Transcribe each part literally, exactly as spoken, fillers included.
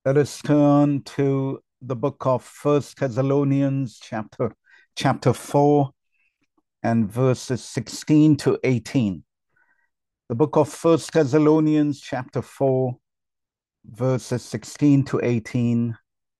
Let us turn to the book of First Thessalonians, chapter, chapter four, and verses sixteen to eighteen. The book of First Thessalonians, chapter four, verses sixteen to eighteen.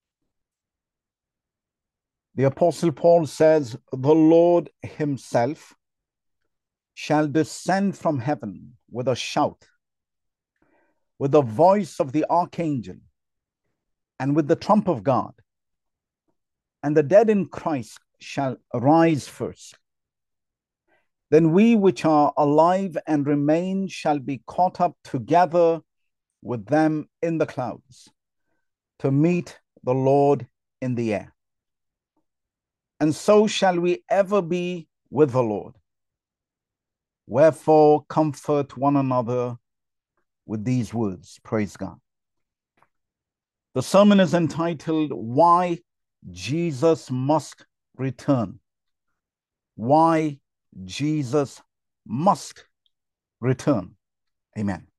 The Apostle Paul says, "The Lord himself shall descend from heaven with a shout, with the voice of the archangel, and with the trump of God, and the dead in Christ shall rise first. Then we which are alive and remain shall be caught up together with them in the clouds to meet the Lord in the air. And so shall we ever be with the Lord. Wherefore comfort one another with these words." Praise God. The sermon is entitled, "Why Jesus Must Return." Why Jesus must return. Amen.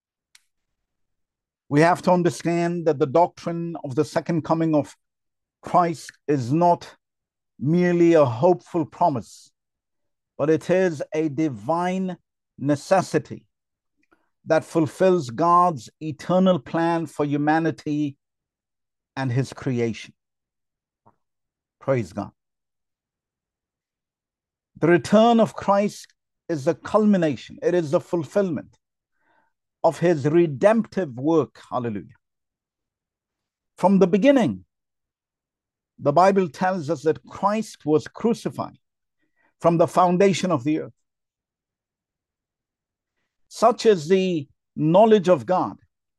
We have to understand that the doctrine of the second coming of Christ is not merely a hopeful promise, but it is a divine necessity that fulfills God's eternal plan for humanity and his creation. Praise God. The return of Christ is the culmination, it is the fulfillment of his redemptive work. Hallelujah. From the beginning, the Bible tells us that Christ was crucified from the foundation of the earth. Such is the knowledge of God,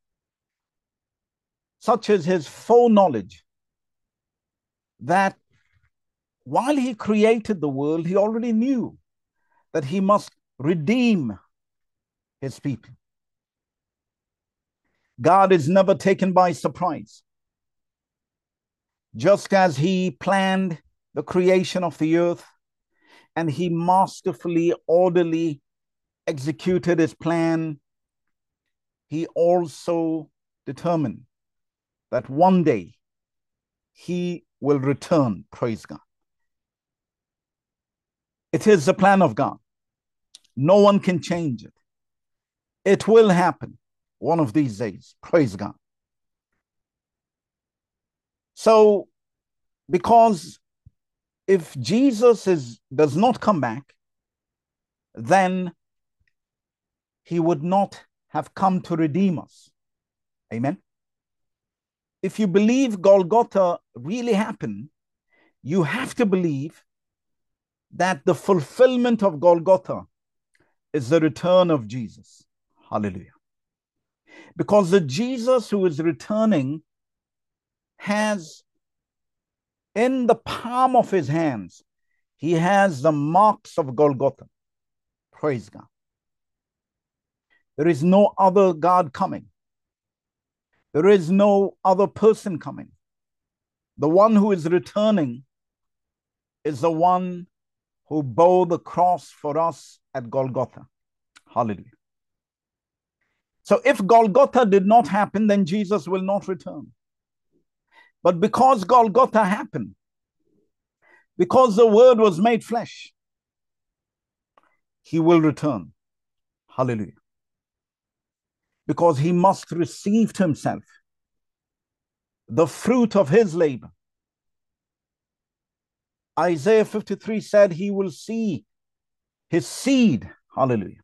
such is his foreknowledge, that while he created the world, he already knew that he must redeem his people. God is never taken by surprise. Just as he planned the creation of the earth and he masterfully, orderly executed his plan, he also determined that one day he will return. Praise God. It is the plan of God. No one can change it. It will happen one of these days. Praise God. So, because if Jesus is does not come back, then he would not have come to redeem us. Amen. If you believe Golgotha really happened, you have to believe that the fulfillment of Golgotha is the return of Jesus. Hallelujah. Because the Jesus who is returning has in the palm of his hands, he has the marks of Golgotha. Praise God. There is no other God coming. There is no other person coming. The one who is returning is the one who bore the cross for us at Golgotha. Hallelujah. So if Golgotha did not happen, then Jesus will not return. But because Golgotha happened, because the word was made flesh, he will return. Hallelujah. Because he must receive to himself the fruit of his labor. Isaiah fifty-three said he will see his seed. Hallelujah.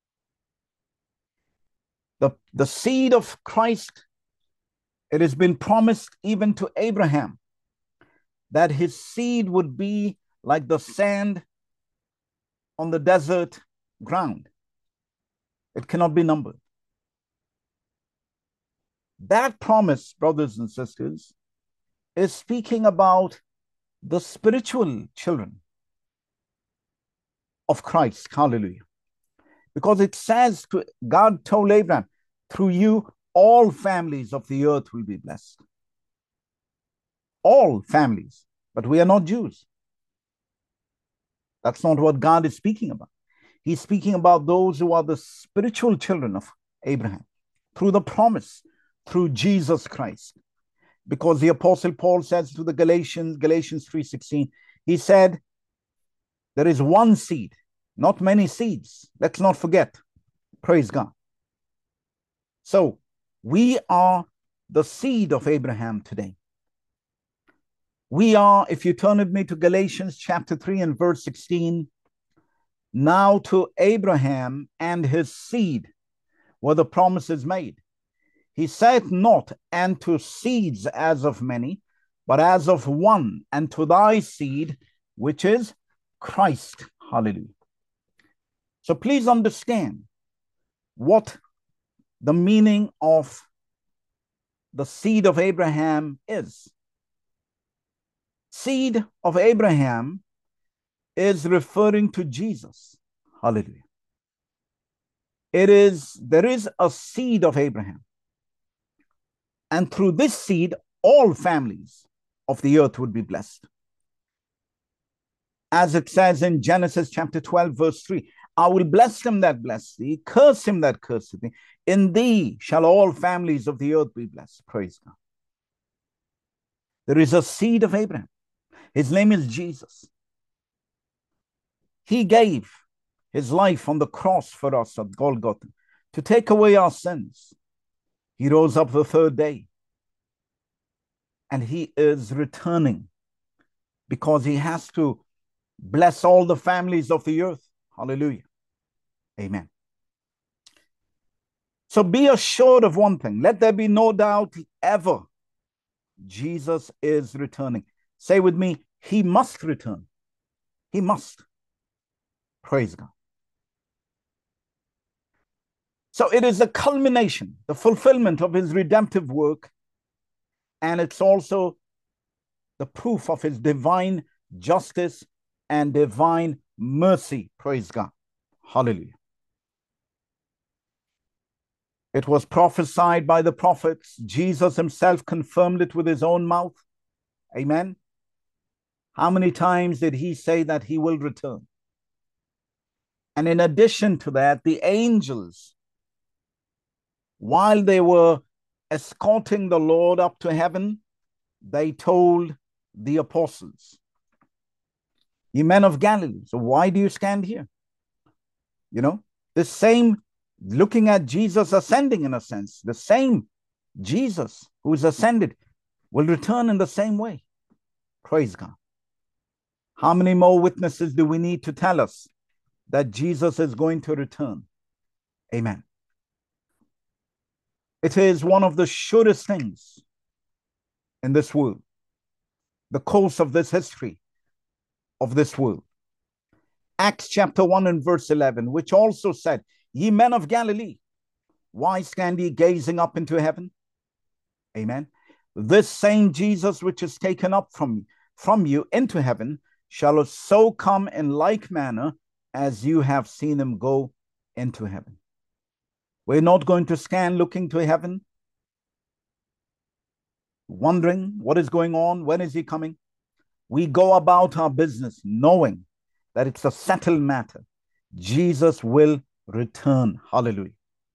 The, the seed of Christ, it has been promised even to Abraham that his seed would be like the sand on the desert ground. It cannot be numbered. That promise, brothers and sisters, is speaking about the spiritual children of Christ. Hallelujah. Because it says, to, God told Abraham, through you, all families of the earth will be blessed. All families. But we are not Jews. That's not what God is speaking about. He's speaking about those who are the spiritual children of Abraham through the promise, through Jesus Christ. because the Apostle Paul says to the Galatians, Galatians three sixteen, he said, there is one seed, not many seeds. Let's not forget. Praise God. So we are the seed of Abraham today. We are, if you turn with me to Galatians chapter three and verse sixteen, now to Abraham and his seed were the promises made. He said not, and to seeds as of many, but as of one, and to thy seed, which is Christ. Hallelujah. So please understand what the meaning of the seed of Abraham is. Seed of Abraham is referring to Jesus. Hallelujah. It is, there is a seed of Abraham. And through this seed, all families of the earth would be blessed. As it says in Genesis chapter twelve, verse three, I will bless him that bless thee, curse him that curseth thee. In thee shall all families of the earth be blessed. Praise God. There is a seed of Abraham. His name is Jesus. He gave his life on the cross for us at Golgotha to take away our sins. He rose up the third day. And he is returning because he has to bless all the families of the earth. Hallelujah. Amen. So be assured of one thing. Let there be no doubt ever. Jesus is returning. Say with me, he must return. He must. Praise God. So it is the culmination, the fulfillment of his redemptive work. And it's also the proof of his divine justice and divine mercy. Praise God. Hallelujah. It was prophesied by the prophets. Jesus himself confirmed it with his own mouth. Amen. How many times did he say that he will return? And in addition to that, the angels, while they were escorting the Lord up to heaven, they told the apostles, ye men of Galilee, so why do you stand here? You know, the same, looking at Jesus ascending in a sense, the same Jesus who is ascended will return in the same way. Praise God. How many more witnesses do we need to tell us that Jesus is going to return? Amen. It is one of the surest things in this world, the course of this history of this world. Acts chapter one and verse eleven, which also said, ye men of Galilee, why stand ye gazing up into heaven? Amen. This same Jesus which is taken up from, from you into heaven shall so come in like manner as you have seen him go into heaven. We're not going to stand looking to heaven, wondering what is going on, when is he coming? We go about our business knowing that it's a settled matter. Jesus will return. Hallelujah.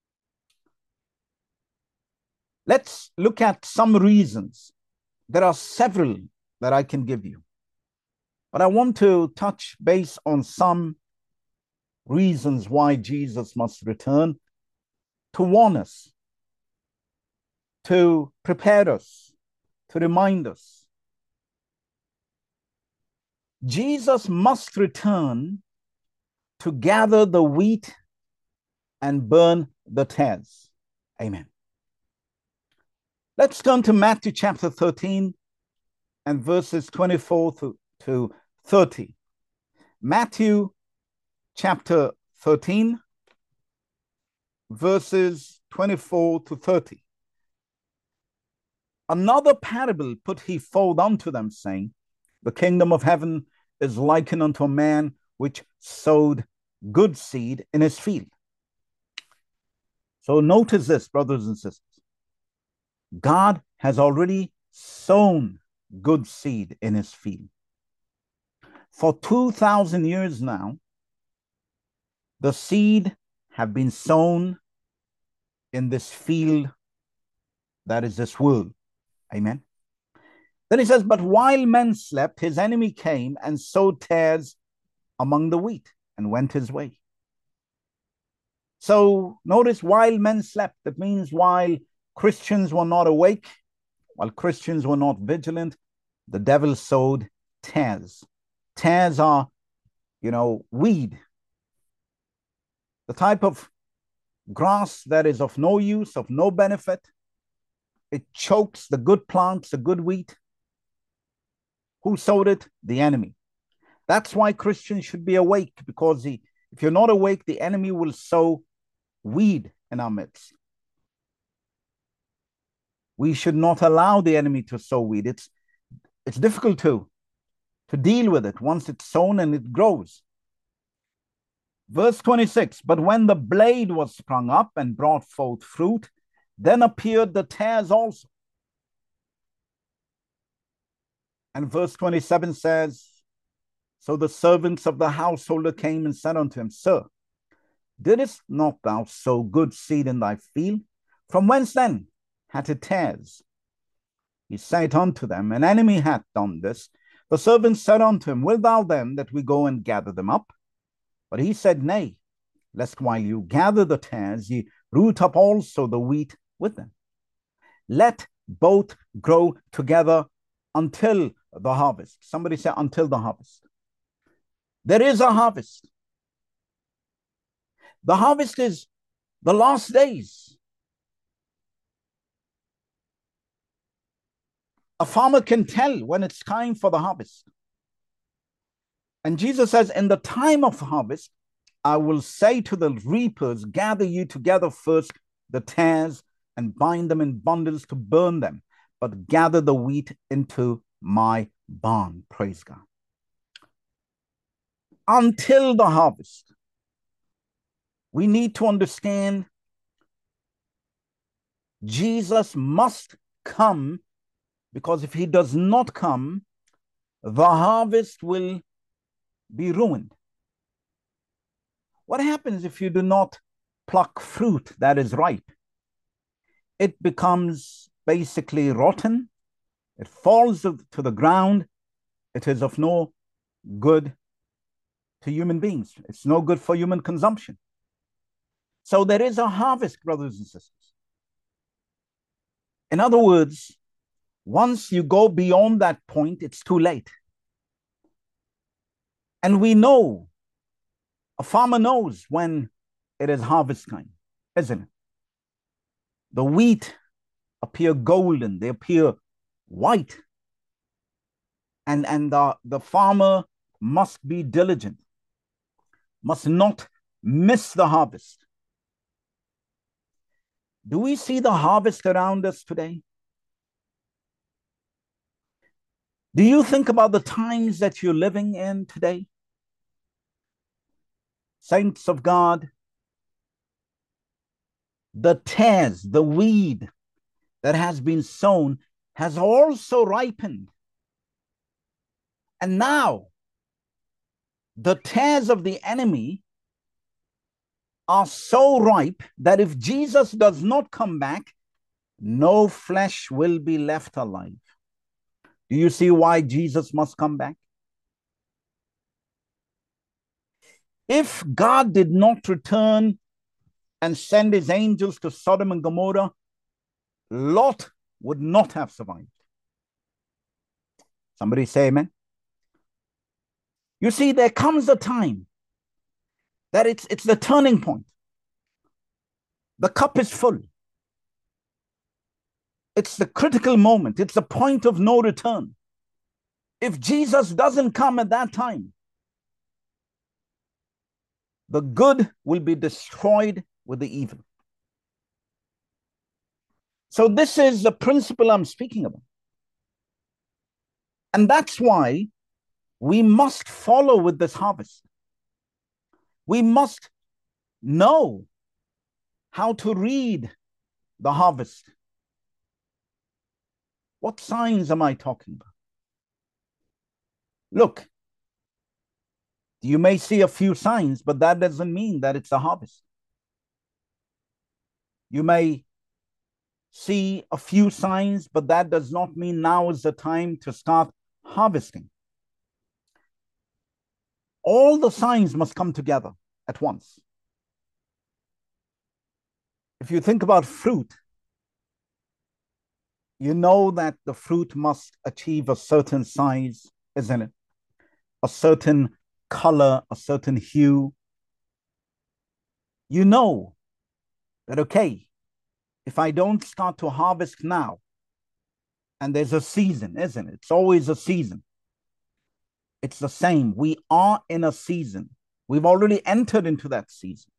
Let's look at some reasons. There are several that I can give you, but I want to touch base on some reasons why Jesus must return, to warn us, to prepare us, to remind us. Jesus must return to gather the wheat and burn the tares. Amen. Let's turn to Matthew chapter thirteen and verses twenty-four to thirty. Matthew chapter thirteen, verses twenty-four to thirty. Another parable put he forth unto them, saying, the kingdom of heaven is likened unto a man which sowed good seed in his field. So notice this, brothers and sisters. God has already sown good seed in his field. For two thousand years now, the seed have been sown in this field that is this world. Amen. Then he says, but while men slept, his enemy came and sowed tares among the wheat and went his way. So notice, while men slept, that means while Christians were not awake, while Christians were not vigilant, the devil sowed tares. Tares are, you know, weed, the type of grass that is of no use, of no benefit. It chokes the good plants, the good wheat. Who sowed it? The enemy. That's why Christians should be awake, because the, if you're not awake, the enemy will sow weed in our midst. We should not allow the enemy to sow weed. It's, it's difficult to, to deal with it once it's sown and it grows. Verse twenty-six, but when the blade was sprung up and brought forth fruit, then appeared the tares also. And verse twenty-seven says, so the servants of the householder came and said unto him, Sir, didst not thou sow good seed in thy field? From whence then hath it tares? He said unto them, An enemy hath done this. The servants said unto him, Wilt thou then that we go and gather them up? But he said, Nay, lest while you gather the tares, ye root up also the wheat with them. Let both grow together until the harvest. Somebody say, until the harvest. There is a harvest. The harvest is the last days. A farmer can tell when it's time for the harvest. And Jesus says, in the time of harvest, I will say to the reapers, gather you together first the tares and bind them in bundles to burn them, but gather the wheat into my barn. Praise God. Until the harvest, we need to understand Jesus must come, because if he does not come, the harvest will be ruined. What happens if you do not pluck fruit that is ripe? It becomes basically rotten. It falls to the ground. It is of no good to human beings. It's no good for human consumption. So there is a harvest, brothers and sisters. In other words, once you go beyond that point, it's too late. And we know, a farmer knows when it is harvest time, isn't it? The wheat appear golden, they appear white. And, and the, the farmer must be diligent, must not miss the harvest. Do we see the harvest around us today? Do you think about the times that you're living in today? Saints of God, the tares, the weed that has been sown has also ripened. And now, the tares of the enemy are so ripe that if Jesus does not come back, no flesh will be left alive. Do you see why Jesus must come back? If God did not return and send his angels to Sodom and Gomorrah, Lot would not have survived. Somebody say amen. You see, there comes a time that it's, it's the turning point. The cup is full. It's the critical moment. It's the point of no return. If Jesus doesn't come at that time, the good will be destroyed with the evil. So this is the principle I'm speaking about. And that's why we must follow with this harvest. We must know how to read the harvest. What signs am I talking about? Look, you may see a few signs, but that doesn't mean that it's a harvest. You may see a few signs, but that does not mean now is the time to start harvesting. All the signs must come together at once. If you think about fruit, you know that the fruit must achieve a certain size, isn't it? A certain color, a certain hue. You know that, okay, if I don't start to harvest now, and there's a season, isn't it? It's always a season. It's the same. We are in a season. We've already entered into that season.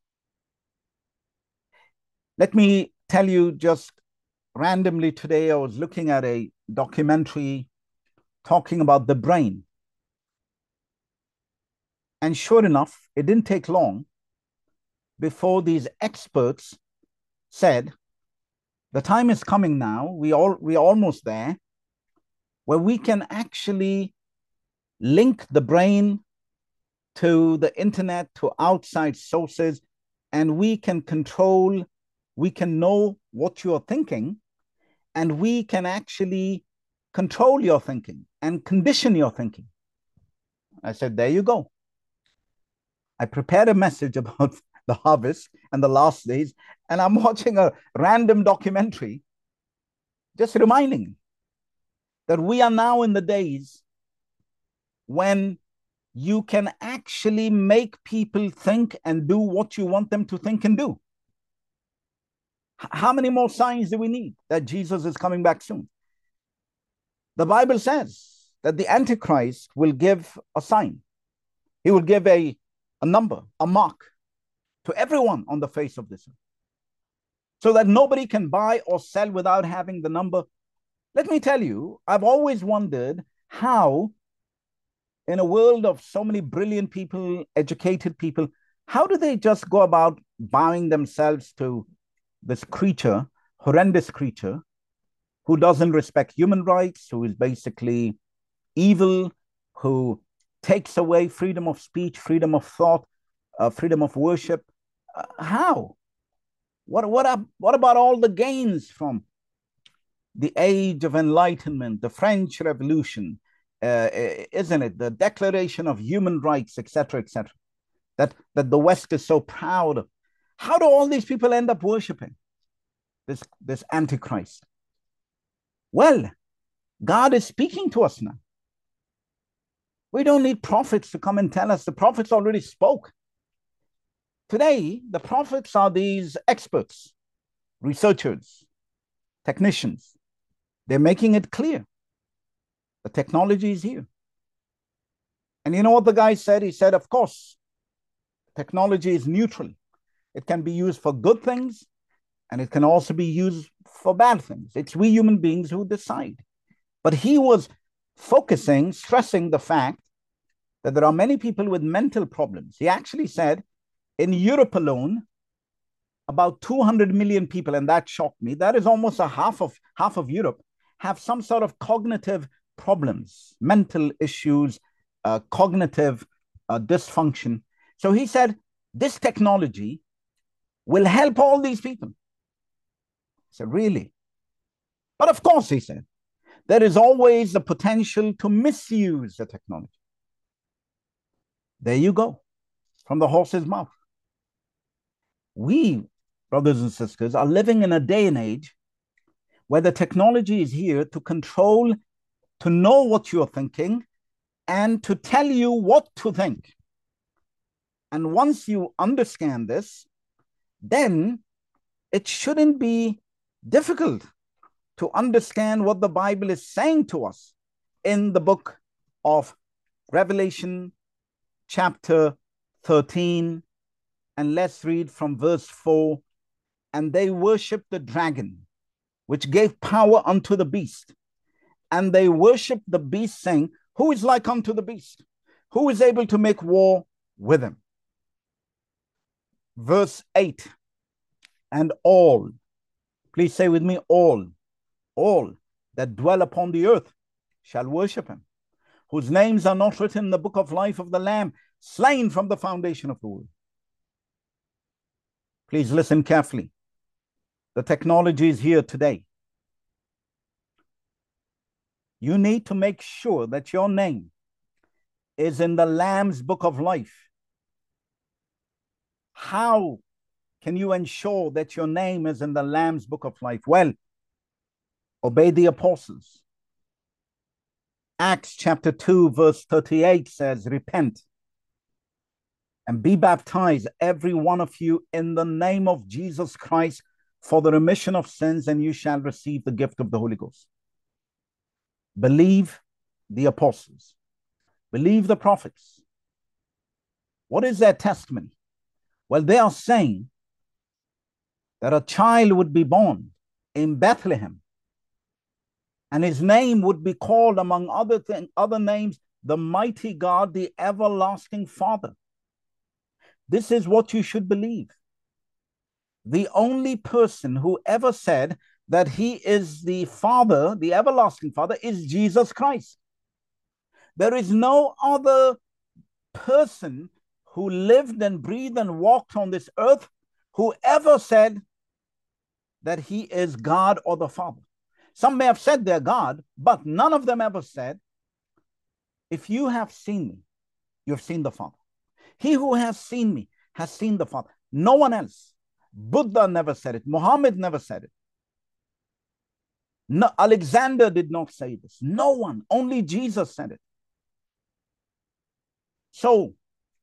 Let me tell you just randomly today, I was looking at a documentary talking about the brain. And sure enough, it didn't take long before these experts said, the time is coming now, we all, we're almost there, where we can actually link the brain to the internet, to outside sources, and we can control, we can know what you're thinking, and we can actually control your thinking and condition your thinking. I said, there you go. I prepared a message about the harvest and the last days, and I'm watching a random documentary just reminding that we are now in the days when you can actually make people think and do what you want them to think and do. How many more signs do we need that Jesus is coming back soon? The Bible says that the Antichrist will give a sign. He will give a, a number, a mark to everyone on the face of this earth, so that nobody can buy or sell without having the number. Let me tell you, I've always wondered how, in a world of so many brilliant people, educated people, how do they just go about bowing themselves to this creature, horrendous creature, who doesn't respect human rights, who is basically evil, who takes away freedom of speech, freedom of thought, uh, freedom of worship? Uh, how? What, what, up, what about all the gains from the age of enlightenment, the French Revolution, uh, isn't it? The Declaration of Human Rights, et cetera, et cetera, that, that the West is so proud of. How do all these people end up worshiping this, this Antichrist? Well, God is speaking to us now. We don't need prophets to come and tell us. The prophets already spoke. Today, the prophets are these experts, researchers, technicians. They're making it clear. The technology is here. And you know what the guy said? He said, of course, technology is neutral. It can be used for good things, and it can also be used for bad things. It's we human beings who decide. But he was focusing, stressing the fact that there are many people with mental problems. He actually said, in Europe alone, about two hundred million people, and that shocked me, that is almost a half of, half of Europe, have some sort of cognitive problems, mental issues, uh, cognitive uh, dysfunction. So he said, this technology will help all these people. I said, really? But of course, he said, there is always the potential to misuse the technology. There you go, from the horse's mouth. We, brothers and sisters, are living in a day and age where the technology is here to control, to know what you're thinking, and to tell you what to think. And once you understand this, then it shouldn't be difficult to understand what the Bible is saying to us in the book of Revelation, chapter thirteen. And let's read from verse four. And they worshiped the dragon, which gave power unto the beast. And they worshiped the beast, saying, who is like unto the beast? Who is able to make war with him? Verse eight. And all, please say with me, all, all that dwell upon the earth shall worship him, whose names are not written in the book of life of the Lamb, slain from the foundation of the world. Please listen carefully. The technology is here today. You need to make sure that your name is in the Lamb's Book of Life. How can you ensure that your name is in the Lamb's Book of Life? Well, obey the apostles. Acts chapter two, verse thirty-eight says, repent and be baptized, every one of you, in the name of Jesus Christ for the remission of sins, and you shall receive the gift of the Holy Ghost. Believe the apostles. Believe the prophets. What is their testimony? Well, they are saying that a child would be born in Bethlehem, and his name would be called, among other things, other names, the mighty God, the everlasting Father. This is what you should believe. The only person who ever said that he is the Father, the everlasting Father, is Jesus Christ. There is no other person who lived and breathed and walked on this earth who ever said that he is God or the Father. Some may have said they're God, but none of them ever said, if you have seen me, you have seen the Father. He who has seen me has seen the Father. No one else. Buddha never said it. Muhammad never said it. No, Alexander did not say this. No one. Only Jesus said it. So,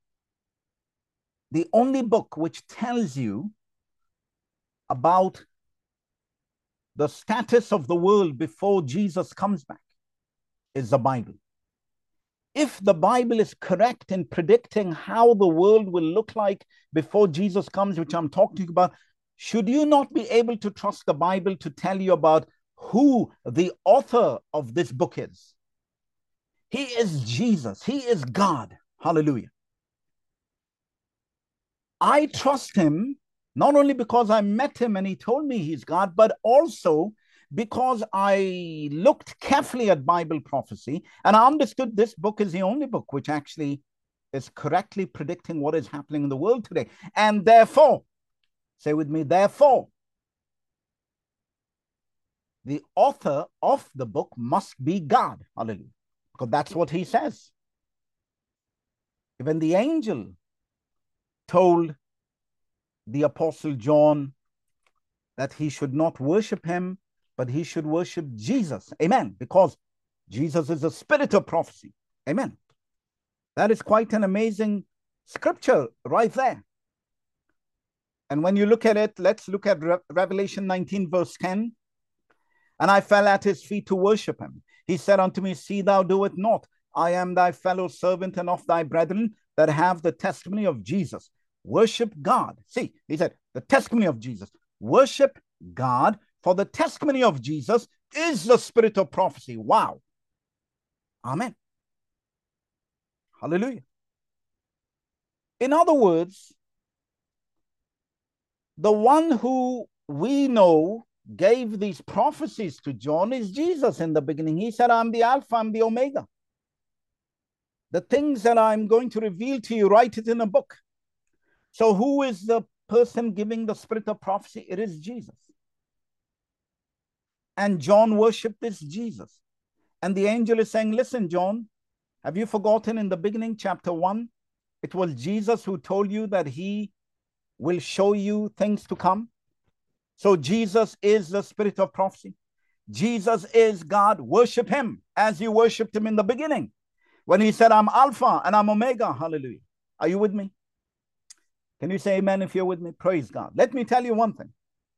the only book which tells you about the status of the world before Jesus comes back is the Bible. If the Bible is correct in predicting how the world will look like before Jesus comes, which I'm talking about, should you not be able to trust the Bible to tell you about who the author of this book is? He is Jesus. He is God. Hallelujah. I trust him not only because I met him and he told me he's God, but also because I looked carefully at Bible prophecy and I understood this book is the only book which actually is correctly predicting what is happening in the world today. And therefore, say with me, therefore, the author of the book must be God. Hallelujah. Because that's what he says. Even the angel told the Apostle John that he should not worship him, but he should worship Jesus. Amen. Because Jesus is the spirit of prophecy. Amen. That is quite an amazing scripture right there. And when you look at it, let's look at Re- Revelation nineteen, verse ten. And I fell at his feet to worship him. He said unto me, see thou do it not. I am thy fellow servant and of thy brethren that have the testimony of Jesus. Worship God. See, he said, the testimony of Jesus. Worship God, for the testimony of Jesus is the spirit of prophecy. Wow. Amen. Hallelujah. In other words, the one who we know gave these prophecies to John is Jesus in the beginning. He said, I'm the Alpha, I'm the Omega. The things that I'm going to reveal to you, write it in a book. So who is the person giving the spirit of prophecy? It is Jesus. And John worshipped this Jesus. And the angel is saying, listen, John, have you forgotten in the beginning, chapter one, it was Jesus who told you that he will show you things to come. So Jesus is the spirit of prophecy. Jesus is God. Worship him as you worshiped him in the beginning. When he said, I'm Alpha and I'm Omega. Hallelujah. Are you with me? Can you say amen if you're with me? Praise God. Let me tell you one thing.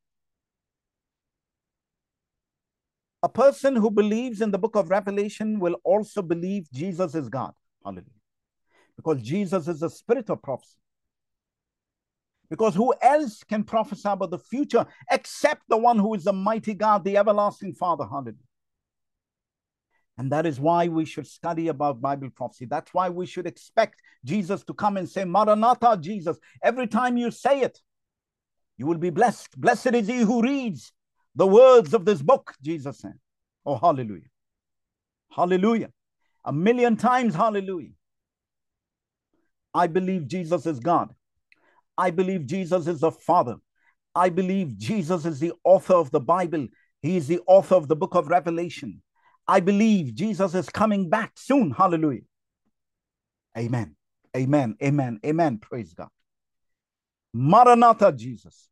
A person who believes in the book of Revelation will also believe Jesus is God. Hallelujah. Because Jesus is the spirit of prophecy. Because who else can prophesy about the future except the one who is the mighty God, the everlasting Father? Hallelujah. And that is why we should study about Bible prophecy. That's why we should expect Jesus to come and say, Maranatha, Jesus. Every time you say it, you will be blessed. Blessed is he who reads the words of this book, Jesus said. Oh, hallelujah. Hallelujah. A million times, hallelujah. I believe Jesus is God. I believe Jesus is the Father. I believe Jesus is the author of the Bible. He is the author of the book of Revelation. I believe Jesus is coming back soon. Hallelujah. Amen. Amen. Amen. Amen. Praise God. Maranatha, Jesus.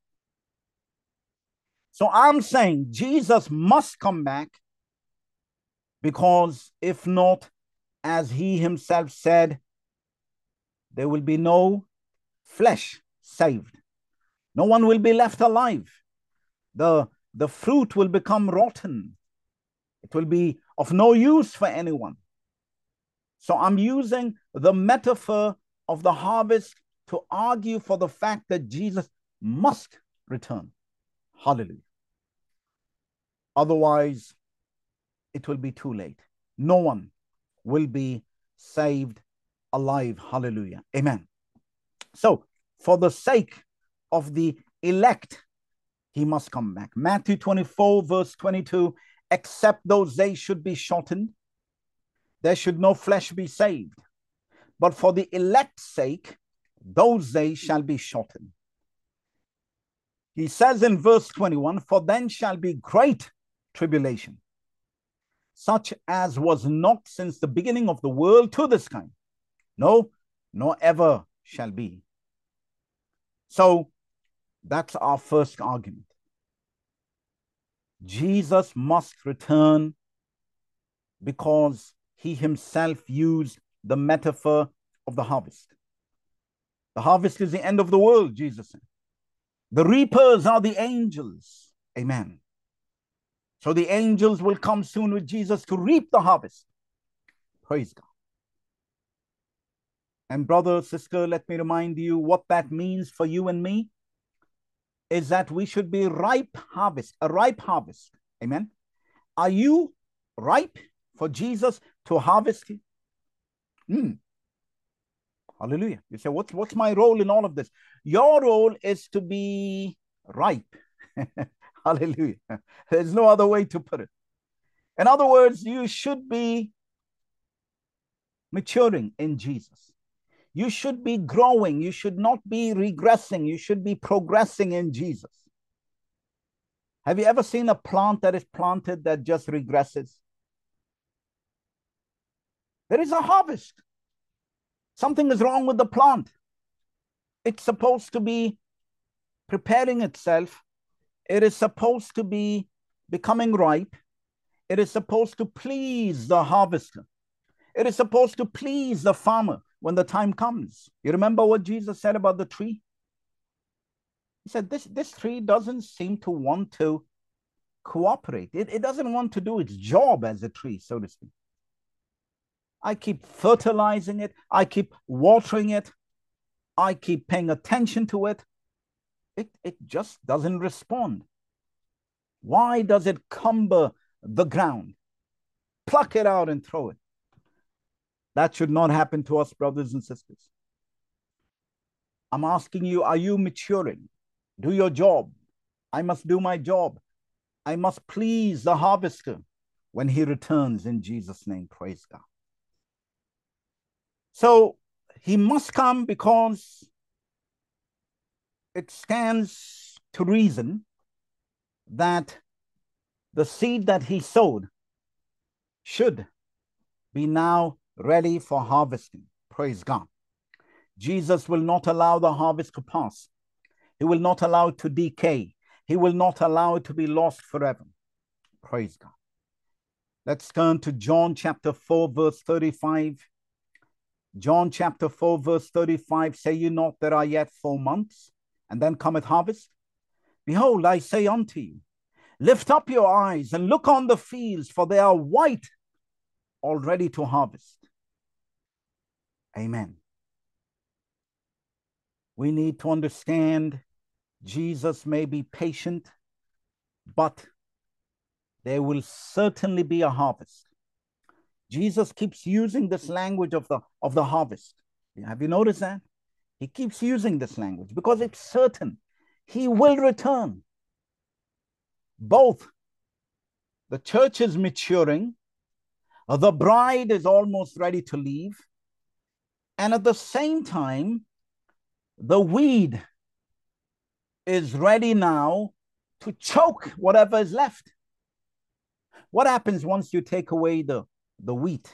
So I'm saying Jesus must come back, because if not, as he himself said, there will be no flesh saved. No one will be left alive. The, the fruit will become rotten. It will be of no use for anyone. So I'm using the metaphor of the harvest to argue for the fact that Jesus must return. Hallelujah. Otherwise, it will be too late. No one will be saved alive. Hallelujah. Amen. So, for the sake of the elect, he must come back. Matthew twenty-four, verse twenty-two, except those days should be shortened, there should no flesh be saved. But for the elect's sake, those days shall be shortened. He says in verse twenty-one, for then shall be great tribulation, such as was not since the beginning of the world to this time. No, nor ever shall be. So that's our first argument. Jesus must return because he himself used the metaphor of the harvest. The harvest is the end of the world, Jesus said. The reapers are the angels. Amen. So the angels will come soon with Jesus to reap the harvest. Praise God. And brother, sister, let me remind you what that means for you and me is that we should be ripe harvest, a ripe harvest. Amen. Are you ripe for Jesus to harvest you? Mm. Hallelujah. You say, what's, what's my role in all of this? Your role is to be ripe. Hallelujah. There's no other way to put it. In other words, you should be maturing in Jesus. You should be growing. You should not be regressing. You should be progressing in Jesus. Have you ever seen a plant that is planted that just regresses? There is a harvest. Something is wrong with the plant. It's supposed to be preparing itself. It is supposed to be becoming ripe. It is supposed to please the harvester. It is supposed to please the farmer when the time comes. You remember what Jesus said about the tree? He said, this, this tree doesn't seem to want to cooperate. It, it doesn't want to do its job as a tree, so to speak. I keep fertilizing it. I keep watering it. I keep paying attention to it. It, it just doesn't respond. Why does it cumber the ground? Pluck it out and throw it. That should not happen to us, brothers and sisters. I'm asking you, are you maturing? Do your job. I must do my job. I must please the harvester when he returns in Jesus' name. Praise God. So he must come because it stands to reason that the seed that he sowed should be now ready for harvesting. Praise God. Jesus will not allow the harvest to pass. He will not allow it to decay. He will not allow it to be lost forever. Praise God. Let's turn to John chapter four, verse thirty-five. John chapter four, verse thirty-five, say ye not there are yet four months, and then cometh harvest? Behold, I say unto you, lift up your eyes and look on the fields, for they are white, already to harvest. Amen. We need to understand Jesus may be patient, but there will certainly be a harvest. Jesus keeps using this language of the, of the harvest. Have you noticed that? He keeps using this language because it's certain he will return. Both the church is maturing, the bride is almost ready to leave, and at the same time, the weed is ready now to choke whatever is left. What happens once you take away the, the wheat?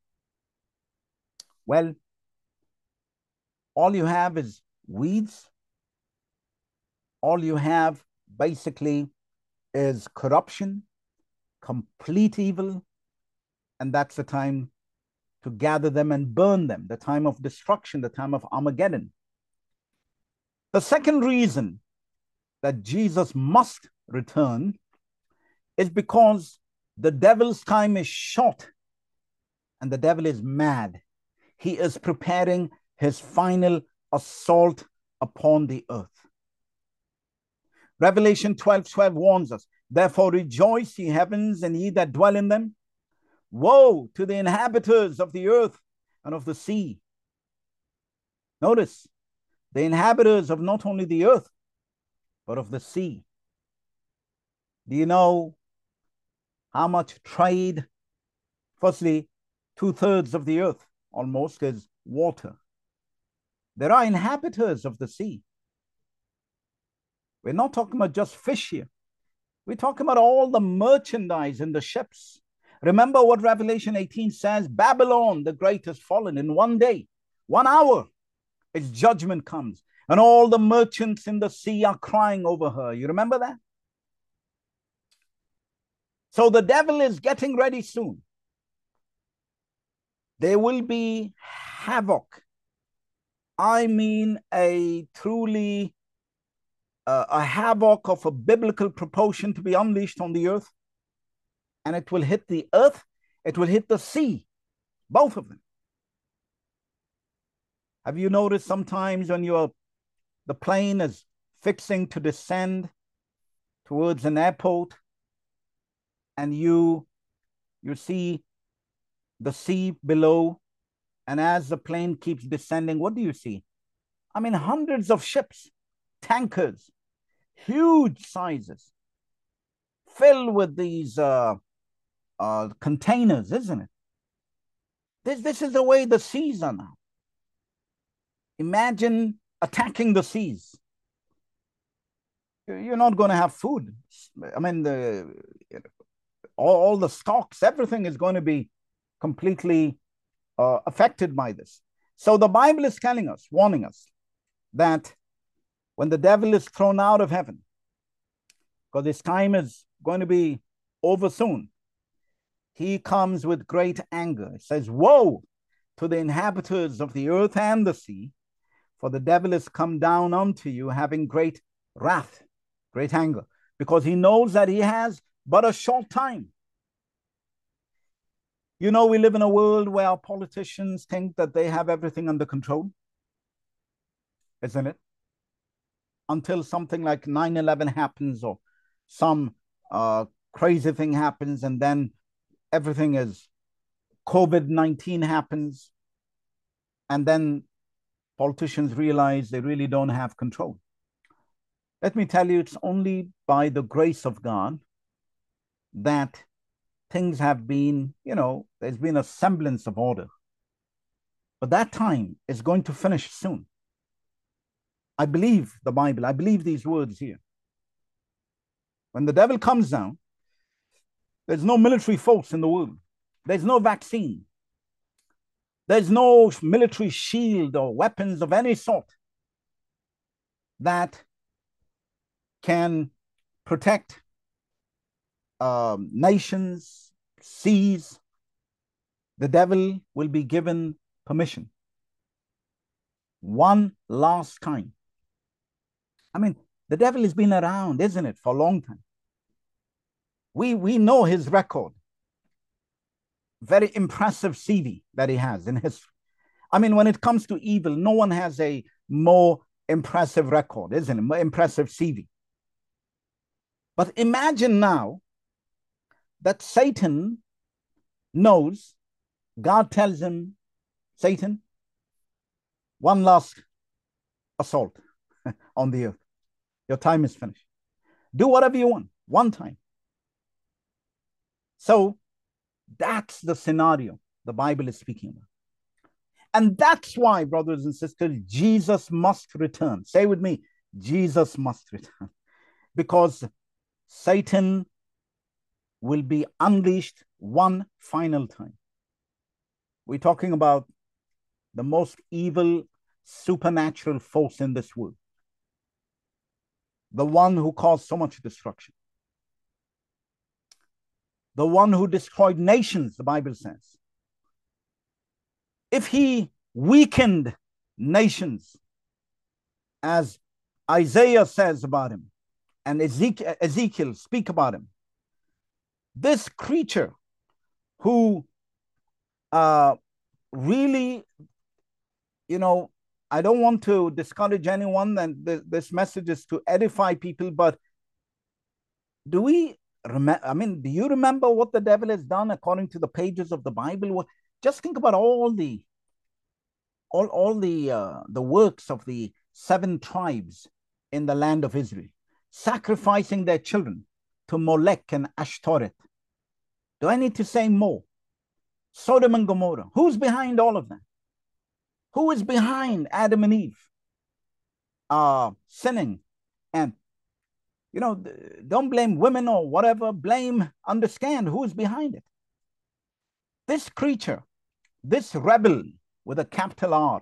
Well, all you have is weeds. All you have basically is corruption, complete evil, and that's the time to gather them and burn them, the time of destruction, the time of Armageddon. The second reason that Jesus must return is because the devil's time is short and the devil is mad. He is preparing his final assault upon the earth. Revelation twelve twelve warns us, therefore rejoice, ye heavens, and ye that dwell in them. Woe to the inhabitants of the earth and of the sea. Notice, the inhabitants of not only the earth, but of the sea. Do you know how much trade? Firstly, two-thirds of the earth almost is water. There are inhabitants of the sea. We're not talking about just fish here. We're talking about all the merchandise in the ships. Remember what Revelation eighteen says, Babylon the great has fallen. In one day, one hour, its judgment comes. And all the merchants in the sea are crying over her. You remember that? So the devil is getting ready soon. There will be havoc. I mean a truly uh, a havoc of a biblical proportion to be unleashed on the earth. And it will hit the earth, it will hit the sea, both of them. Have you noticed sometimes when you're, the plane is fixing to descend towards an airport and you, you see the sea below, and as the plane keeps descending, what do you see? I mean, hundreds of ships, tankers, huge sizes, filled with these uh, uh, containers, isn't it? This, this is the way the seas are now. Imagine attacking the seas. You're not going to have food. I mean, the, all, all the stocks, everything is going to be completely uh, affected by this. So the Bible is telling us, warning us, that when the devil is thrown out of heaven, because his time is going to be over soon, he comes with great anger. It says, woe to the inhabitants of the earth and the sea, for the devil is come down unto you, having great wrath, great anger, because he knows that he has but a short time. You know, we live in a world where our politicians think that they have everything under control, isn't it? Until something like nine eleven happens or some uh, crazy thing happens, and then everything is COVID nineteen happens, and then politicians realize they really don't have control. Let me tell you, it's only by the grace of God that things have been, you know, there's been a semblance of order. But that time is going to finish soon. I believe the Bible. I believe these words here. When the devil comes down, there's no military force in the world. There's no vaccine. There's no military shield or weapons of any sort that can protect um, nations, seas. The devil will be given permission one last time. I mean, the devil has been around, isn't it, for a long time. We, we know his record. Very impressive C V that he has in history. I mean, when it comes to evil, no one has a more impressive record, isn't it? More impressive C V. But imagine now that Satan knows, God tells him, Satan, one last assault on the earth. Your time is finished. Do whatever you want, one time. So that's the scenario the Bible is speaking about. And that's why, brothers and sisters, Jesus must return. Say with me, Jesus must return, because Satan will be unleashed one final time. We're talking about the most evil supernatural force in this world, the one who caused so much destruction, the one who destroyed nations, the Bible says. If he weakened nations, as Isaiah says about him, and Ezekiel, Ezekiel speak about him, this creature who uh, really, you know, I don't want to discourage anyone, and th- this message is to edify people, but do we remember? I mean, do you remember what the devil has done according to the pages of the Bible? Just think about all the all, all the uh, the works of the seven tribes in the land of Israel, sacrificing their children to Molech and Ashtoreth. Do I need to say more? Sodom and Gomorrah. Who's behind all of that? Who is behind Adam and Eve uh, sinning? And, you know, don't blame women or whatever. Blame, understand who is behind it. This creature, this rebel with a capital R,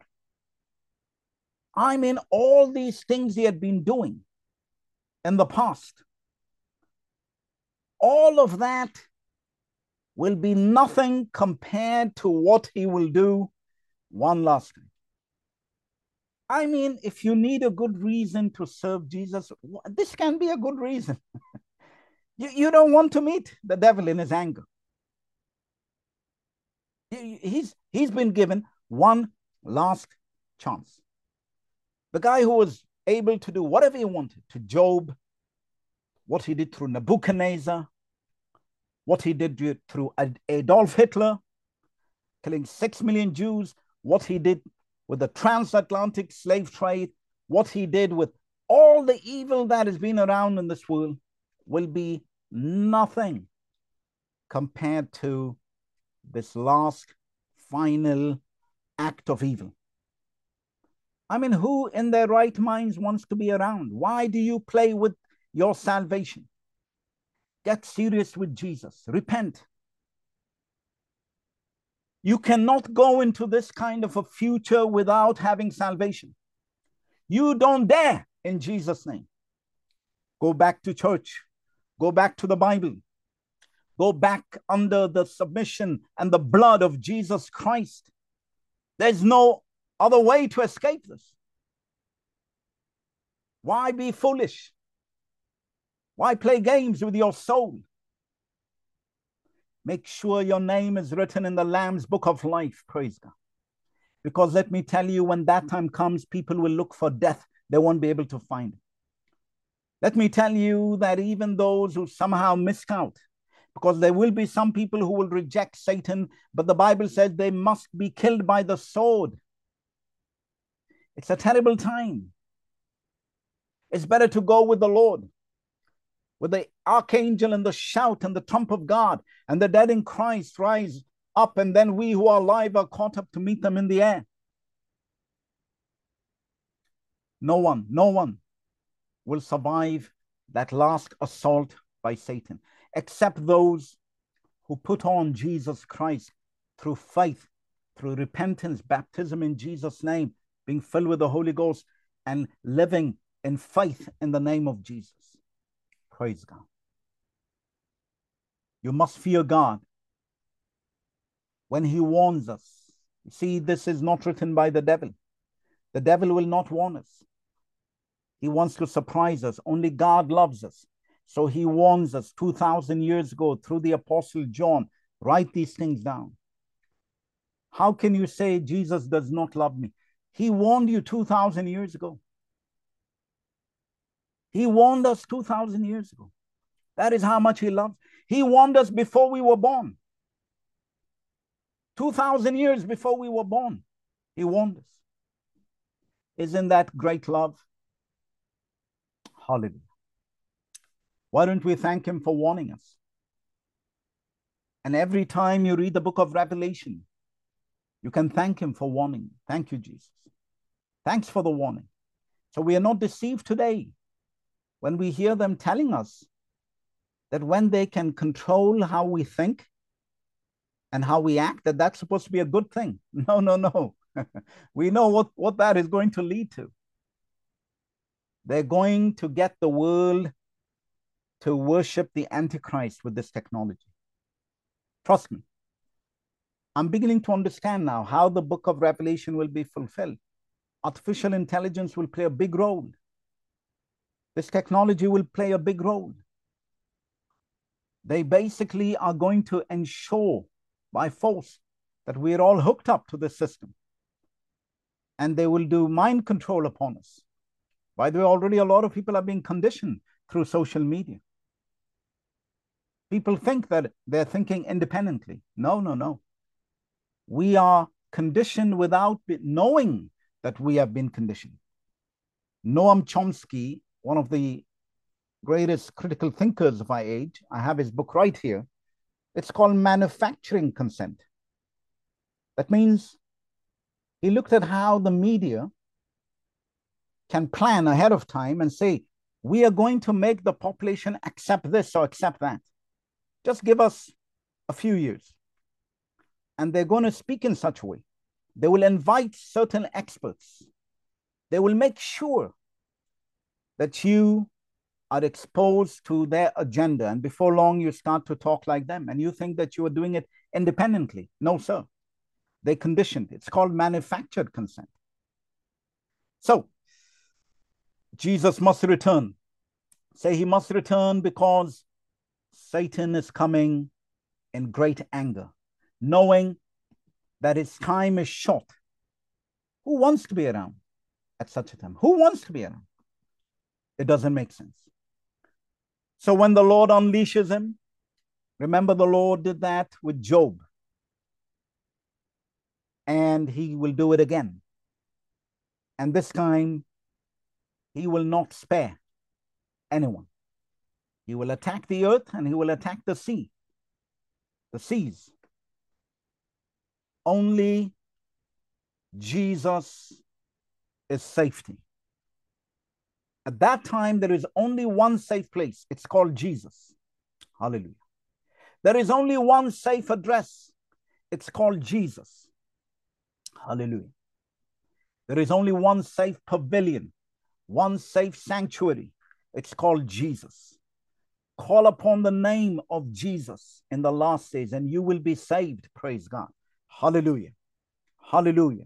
I mean, all these things he had been doing in the past, all of that will be nothing compared to what he will do one last time. I mean, if you need a good reason to serve Jesus, this can be a good reason. you, you don't want to meet the devil in his anger. He's, he's been given one last chance. The guy who was able to do whatever he wanted to Job, what he did through Nebuchadnezzar, what he did through Adolf Hitler, killing six million Jews, what he did with the transatlantic slave trade, what he did with all the evil that has been around in this world, will be nothing compared to this last final act of evil. I mean, who in their right minds wants to be around? Why do you play with your salvation? Get serious with Jesus. Repent. You cannot go into this kind of a future without having salvation. You don't dare, in Jesus' name. Go back to church. Go back to the Bible. Go back under the submission and the blood of Jesus Christ. There's no other way to escape this. Why be foolish? Why play games with your soul? Make sure your name is written in the Lamb's book of life. Praise God. Because let me tell you, when that time comes, people will look for death. They won't be able to find it. Let me tell you that even those who somehow missed out, because there will be some people who will reject Satan, but the Bible says they must be killed by the sword. It's a terrible time. It's better to go with the Lord, with the archangel and the shout and the trump of God, and the dead in Christ rise up, and then we who are alive are caught up to meet them in the air. No one, no one will survive that last assault by Satan, except those who put on Jesus Christ through faith, through repentance, baptism in Jesus' name, being filled with the Holy Ghost, and living in faith in the name of Jesus. Praise God. You must fear God when he warns us. You see, this is not written by the devil. The devil will not warn us. He wants to surprise us. Only God loves us. So he warns us two thousand years ago through the Apostle John. Write these things down. How can you say Jesus does not love me? He warned you two thousand years ago. He warned us two thousand years ago. That is how much he loves. He warned us before we were born. two thousand years before we were born, he warned us. Isn't that great love? Hallelujah. Why don't we thank him for warning us? And every time you read the book of Revelation, you can thank him for warning. Thank you, Jesus. Thanks for the warning. So we are not deceived today when we hear them telling us that when they can control how we think and how we act, that that's supposed to be a good thing. No, no, no. We know what, what that is going to lead to. They're going to get the world to worship the Antichrist with this technology. Trust me. I'm beginning to understand now how the book of Revelation will be fulfilled. Artificial intelligence will play a big role. This technology will play a big role. They basically are going to ensure by force that we're all hooked up to this system. And they will do mind control upon us. By the way, already a lot of people are being conditioned through social media. People think that they're thinking independently. No, no, no. We are conditioned without knowing that we have been conditioned. Noam Chomsky, one of the greatest critical thinkers of our age, I have his book right here. It's called Manufacturing Consent. That means he looked at how the media can plan ahead of time and say, we are going to make the population accept this or accept that. Just give us a few years. And they're going to speak in such a way. They will invite certain experts. They will make sure that you are exposed to their agenda. And before long, you start to talk like them. And you think that you are doing it independently. No, sir. They conditioned. It's called manufactured consent. So, Jesus must return. Say he must return because Satan is coming in great anger, knowing that his time is short. Who wants to be around at such a time? Who wants to be around? It doesn't make sense. So when the Lord unleashes him, remember the Lord did that with Job. And he will do it again. And this time, he will not spare anyone. He will attack the earth and he will attack the sea, the seas. Only Jesus is safety. At that time, there is only one safe place. It's called Jesus. Hallelujah. There is only one safe address. It's called Jesus. Hallelujah. There is only one safe pavilion, one safe sanctuary. It's called Jesus. Call upon the name of Jesus in the last days and you will be saved. Praise God. Hallelujah. Hallelujah.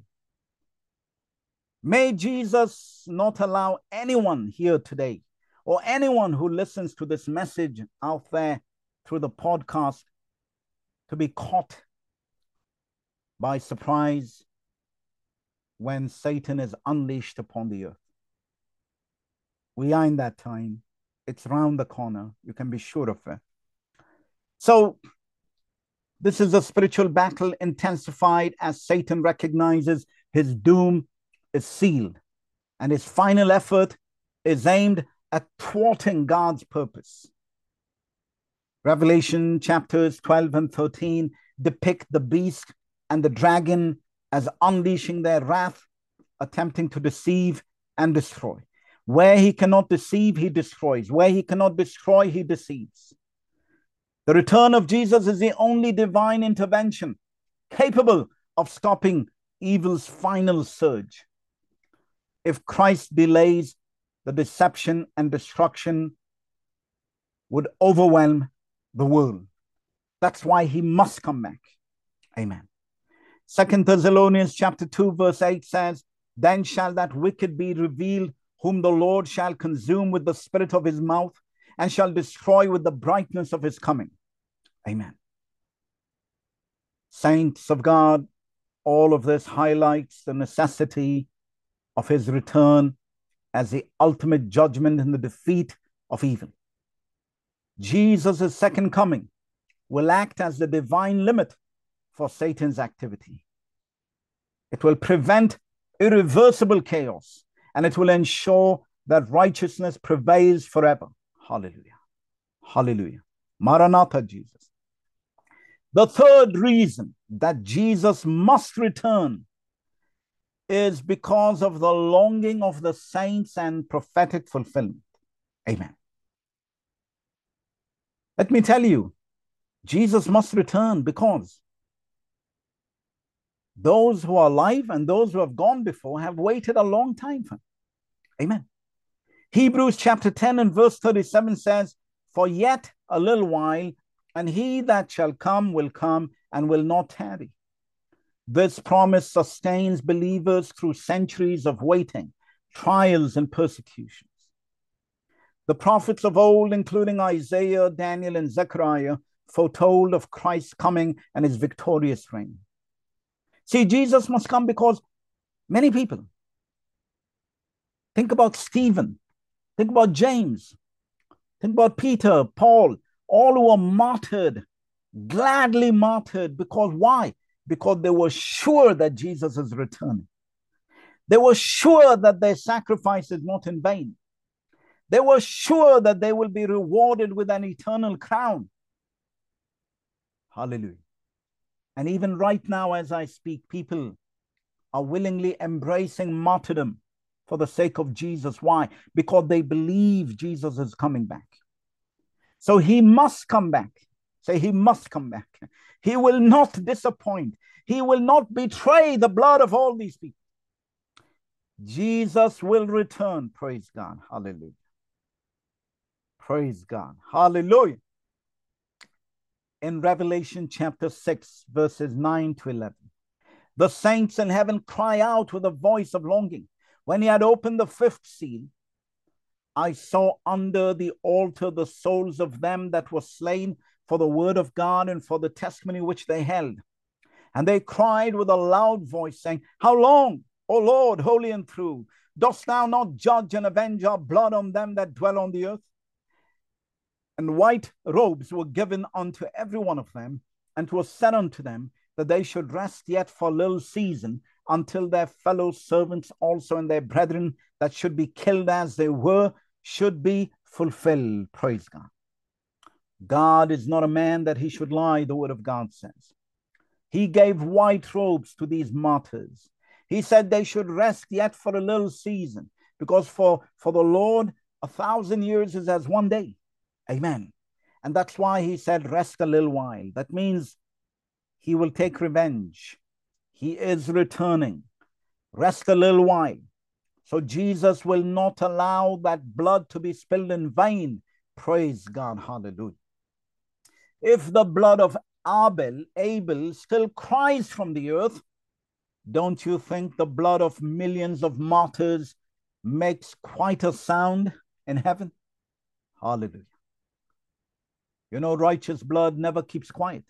May Jesus not allow anyone here today or anyone who listens to this message out there through the podcast to be caught by surprise when Satan is unleashed upon the earth. We are in that time. It's round the corner. You can be sure of it. So this is a spiritual battle intensified as Satan recognizes his doom is sealed and his final effort is aimed at thwarting God's purpose. Revelation chapters twelve and thirteen depict the beast and the dragon as unleashing their wrath, attempting to deceive and destroy. Where he cannot deceive, he destroys. Where he cannot destroy, he deceives. The return of Jesus is the only divine intervention capable of stopping evil's final surge. If Christ delays, the deception and destruction would overwhelm the world. That's why he must come back. Amen. Second Thessalonians chapter two verse eight says, then shall that wicked be revealed, whom the Lord shall consume with the spirit of his mouth and shall destroy with the brightness of his coming. Amen. Saints of God, all of this highlights the necessity of his return as the ultimate judgment and the defeat of evil. Jesus' second coming will act as the divine limit for Satan's activity. It will prevent irreversible chaos and it will ensure that righteousness prevails forever. Hallelujah. Hallelujah. Maranatha, Jesus. The third reason that Jesus must return is because of the longing of the saints and prophetic fulfillment. Amen. Let me tell you, Jesus must return because those who are alive and those who have gone before have waited a long time for him. Amen. Hebrews chapter ten and verse thirty-seven says, "For yet a little while, and he that shall come will come and will not tarry." This promise sustains believers through centuries of waiting, trials, and persecutions. The prophets of old, including Isaiah, Daniel, and Zechariah, foretold of Christ's coming and his victorious reign. See, Jesus must come because many people, think about Stephen, think about James, think about Peter, Paul, all who were martyred, gladly martyred, because why? Because they were sure that Jesus is returning. They were sure that their sacrifice is not in vain. They were sure that they will be rewarded with an eternal crown. Hallelujah. And even right now, as I speak, people are willingly embracing martyrdom for the sake of Jesus. Why? Because they believe Jesus is coming back. So he must come back. Say, he must come back. He will not disappoint. He will not betray the blood of all these people. Jesus will return. Praise God. Hallelujah. Praise God. Hallelujah. In Revelation chapter six, verses nine to eleven, the saints in heaven cry out with a voice of longing. When he had opened the fifth seal, I saw under the altar the souls of them that were slain for the word of God and for the testimony which they held. And they cried with a loud voice, saying, How long, O Lord, holy and true, dost thou not judge and avenge our blood on them that dwell on the earth? And white robes were given unto every one of them, and it was said unto them that they should rest yet for a little season, until their fellow servants also and their brethren that should be killed as they were should be fulfilled. Praise God. God is not a man that he should lie, the word of God says. He gave white robes to these martyrs. He said they should rest yet for a little season, because for, for the Lord, a thousand years is as one day. Amen. And that's why he said, rest a little while. That means he will take revenge. He is returning. Rest a little while. So Jesus will not allow that blood to be spilled in vain. Praise God. Hallelujah. If the blood of Abel, Abel still cries from the earth, don't you think the blood of millions of martyrs makes quite a sound in heaven? Hallelujah. You know, righteous blood never keeps quiet.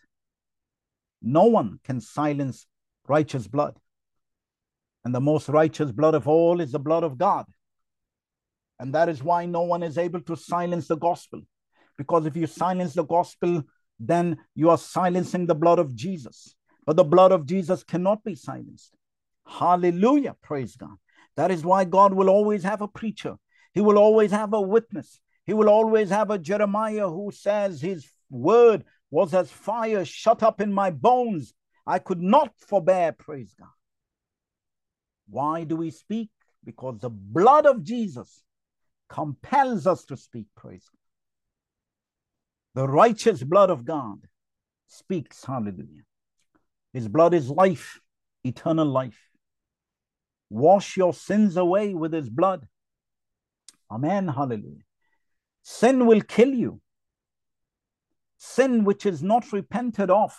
No one can silence righteous blood. And the most righteous blood of all is the blood of God. And that is why no one is able to silence the gospel. Because if you silence the gospel, then you are silencing the blood of Jesus. But the blood of Jesus cannot be silenced. Hallelujah. Praise God. That is why God will always have a preacher. He will always have a witness. He will always have a Jeremiah who says his word was as fire shut up in my bones. I could not forbear. Praise God. Why do we speak? Because the blood of Jesus compels us to speak. Praise God. The righteous blood of God speaks. Hallelujah. His blood is life, eternal life. Wash your sins away with his blood. Amen. Hallelujah. Sin will kill you. Sin which is not repented of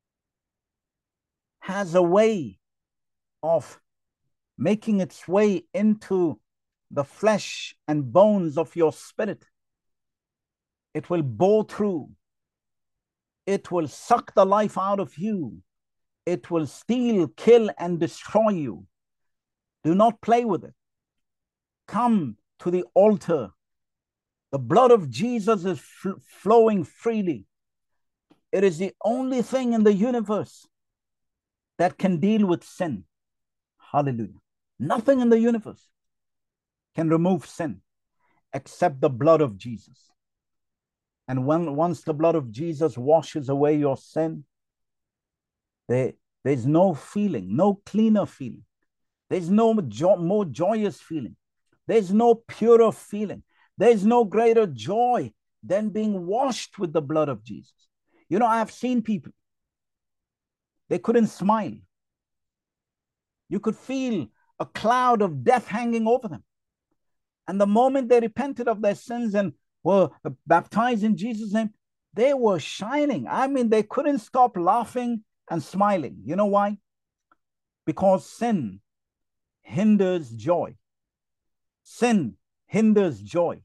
has a way of making its way into the flesh and bones of your spirit. It will bore through. It will suck the life out of you. It will steal, kill, and destroy you. Do not play with it. Come to the altar. The blood of Jesus is fl- flowing freely. It is the only thing in the universe that can deal with sin. Hallelujah. Nothing in the universe can remove sin except the blood of Jesus. And when once the blood of Jesus washes away your sin, there, there's no feeling, no cleaner feeling There's no jo- more joyous feeling. There's no purer feeling. There's no greater joy than being washed with the blood of Jesus. You know, I've seen people, they couldn't smile. You could feel a cloud of death hanging over them. And the moment they repented of their sins and were baptized in Jesus' name, they were shining. I mean, they couldn't stop laughing and smiling. You know why? Because sin hinders joy. Sin hinders joy.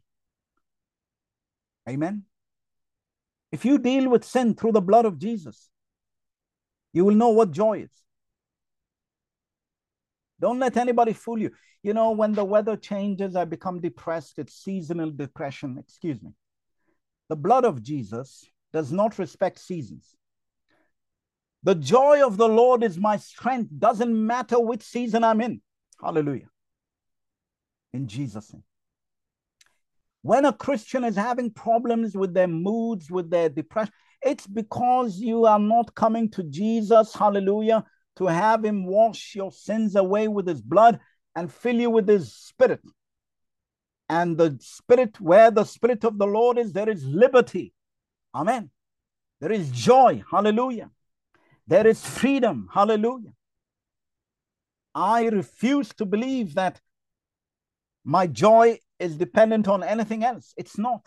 Amen. If you deal with sin through the blood of Jesus, you will know what joy is. Don't let anybody fool you. You know, when the weather changes, I become depressed. It's seasonal depression. Excuse me. The blood of Jesus does not respect seasons. The joy of the Lord is my strength. Doesn't matter which season I'm in. Hallelujah. In Jesus' name. When a Christian is having problems with their moods, with their depression, it's because you are not coming to Jesus, hallelujah, to have him wash your sins away with his blood and fill you with his spirit. And the spirit, where the spirit of the Lord is, there is liberty. Amen. There is joy. Hallelujah. There is freedom. Hallelujah. I refuse to believe that my joy is dependent on anything else. It's not.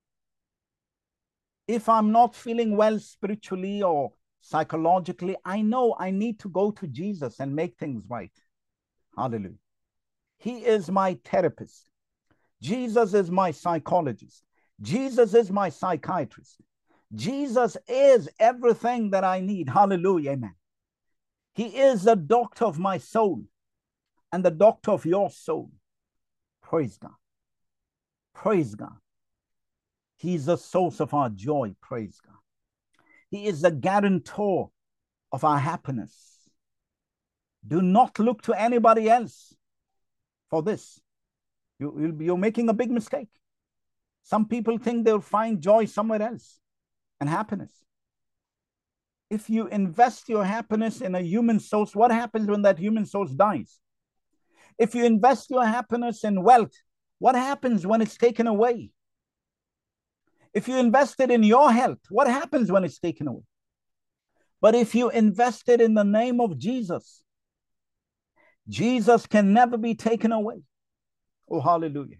If I'm not feeling well spiritually or psychologically, I know I need to go to Jesus and make things right. Hallelujah. He is my therapist. Jesus is my psychologist. Jesus is my psychiatrist. Jesus is everything that I need. Hallelujah. Amen. He is the doctor of my soul and the doctor of your soul. Praise God. Praise God. He's the source of our joy. Praise God. He is the guarantor of our happiness. Do not look to anybody else for this. You, you're making a big mistake. Some people think they'll find joy somewhere else and happiness. If you invest your happiness in a human source, what happens when that human source dies? If you invest your happiness in wealth, what happens when it's taken away? If you invested in your health, what happens when it's taken away? But if you invested in the name of Jesus, Jesus can never be taken away. Oh, hallelujah.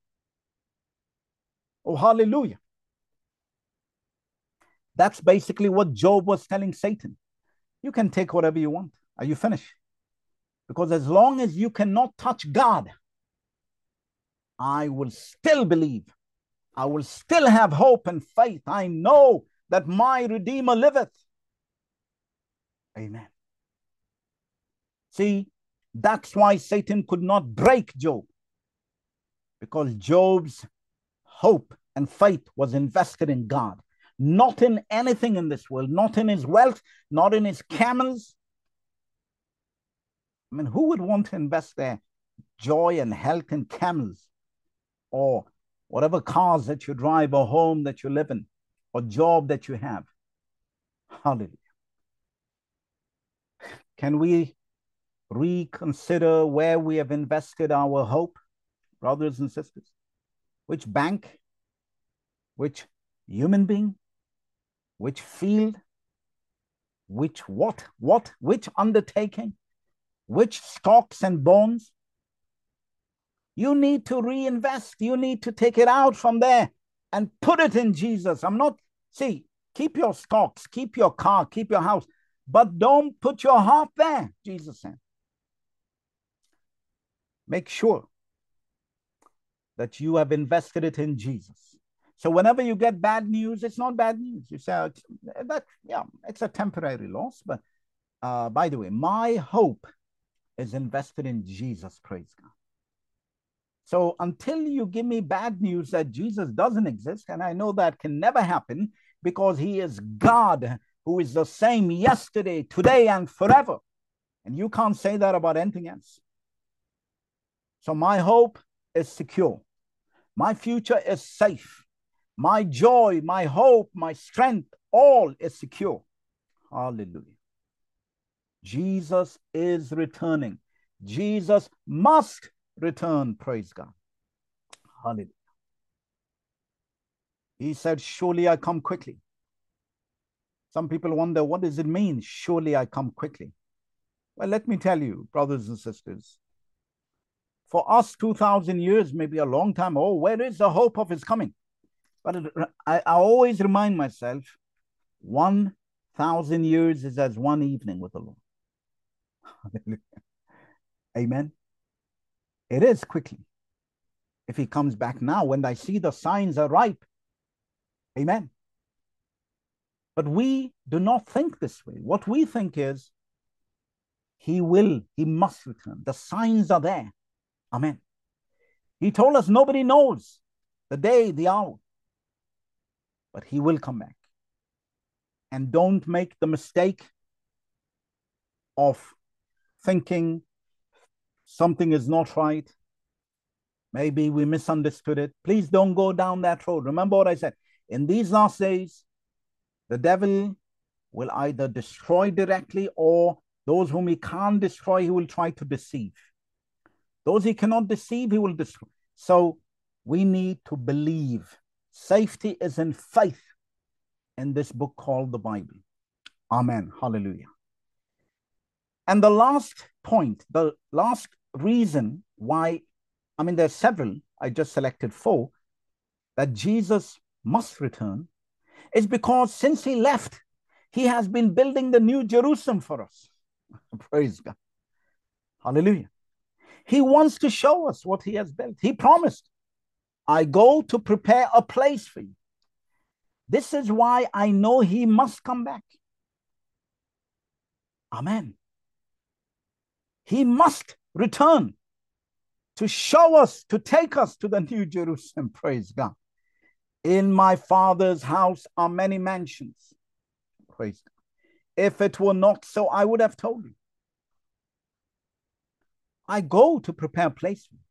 Oh, hallelujah. That's basically what Job was telling Satan. You can take whatever you want. Are you finished? Because as long as you cannot touch God, I will still believe. I will still have hope and faith. I know that my Redeemer liveth. Amen. See, that's why Satan could not break Job. Because Job's hope and faith was invested in God. Not in anything in this world. Not in his wealth. Not in his camels. I mean, who would want to invest their joy and health in camels? Or whatever cars that you drive, or home that you live in, or job that you have. Hallelujah. Can we reconsider where we have invested our hope, brothers and sisters? Which bank? Which human being? Which field? Which what? What? Which undertaking? Which stocks and bonds? You need to reinvest. You need to take it out from there and put it in Jesus. I'm not, see, keep your stocks, keep your car, keep your house, but don't put your heart there, Jesus said. Make sure that you have invested it in Jesus. So whenever you get bad news, it's not bad news. You say, that, yeah, it's a temporary loss. But uh, by the way, my hope is invested in Jesus, praise God. So until you give me bad news that Jesus doesn't exist, and I know that can never happen because he is God who is the same yesterday, today, and forever. And you can't say that about anything else. So my hope is secure. My future is safe. My joy, my hope, my strength, all is secure. Hallelujah. Jesus is returning. Jesus must return. Praise God. Hallelujah. He said, surely I come quickly. Some people wonder, what does it mean? Surely I come quickly. Well, let me tell you, brothers and sisters, for us, two thousand years may be a long time. Oh, where is the hope of his coming? But it, I, I always remind myself, one thousand years is as one evening with the Lord. Amen. It is quickly. If he comes back now, when I see the signs are ripe. Amen. But we do not think this way. What we think is, he will, he must return. The signs are there. Amen. He told us nobody knows the day, the hour. But he will come back. And don't make the mistake of thinking something is not right. Maybe we misunderstood it. Please don't go down that road. Remember what I said. In these last days, the devil will either destroy directly, or those whom he can't destroy, he will try to deceive. Those he cannot deceive, he will destroy. So we need to believe. Safety is in faith in this book called the Bible. Amen. Hallelujah. And the last point, the last reason why, I mean, there's several, I just selected four, that Jesus must return, is because since he left, he has been building the new Jerusalem for us. Praise God. Hallelujah. He wants to show us what he has built. He promised, I go to prepare a place for you. This is why I know he must come back. Amen. He must return to show us, to take us to the new Jerusalem. Praise God. In my Father's house are many mansions. Praise God. If it were not so, I would have told you. I go to prepare a place for you.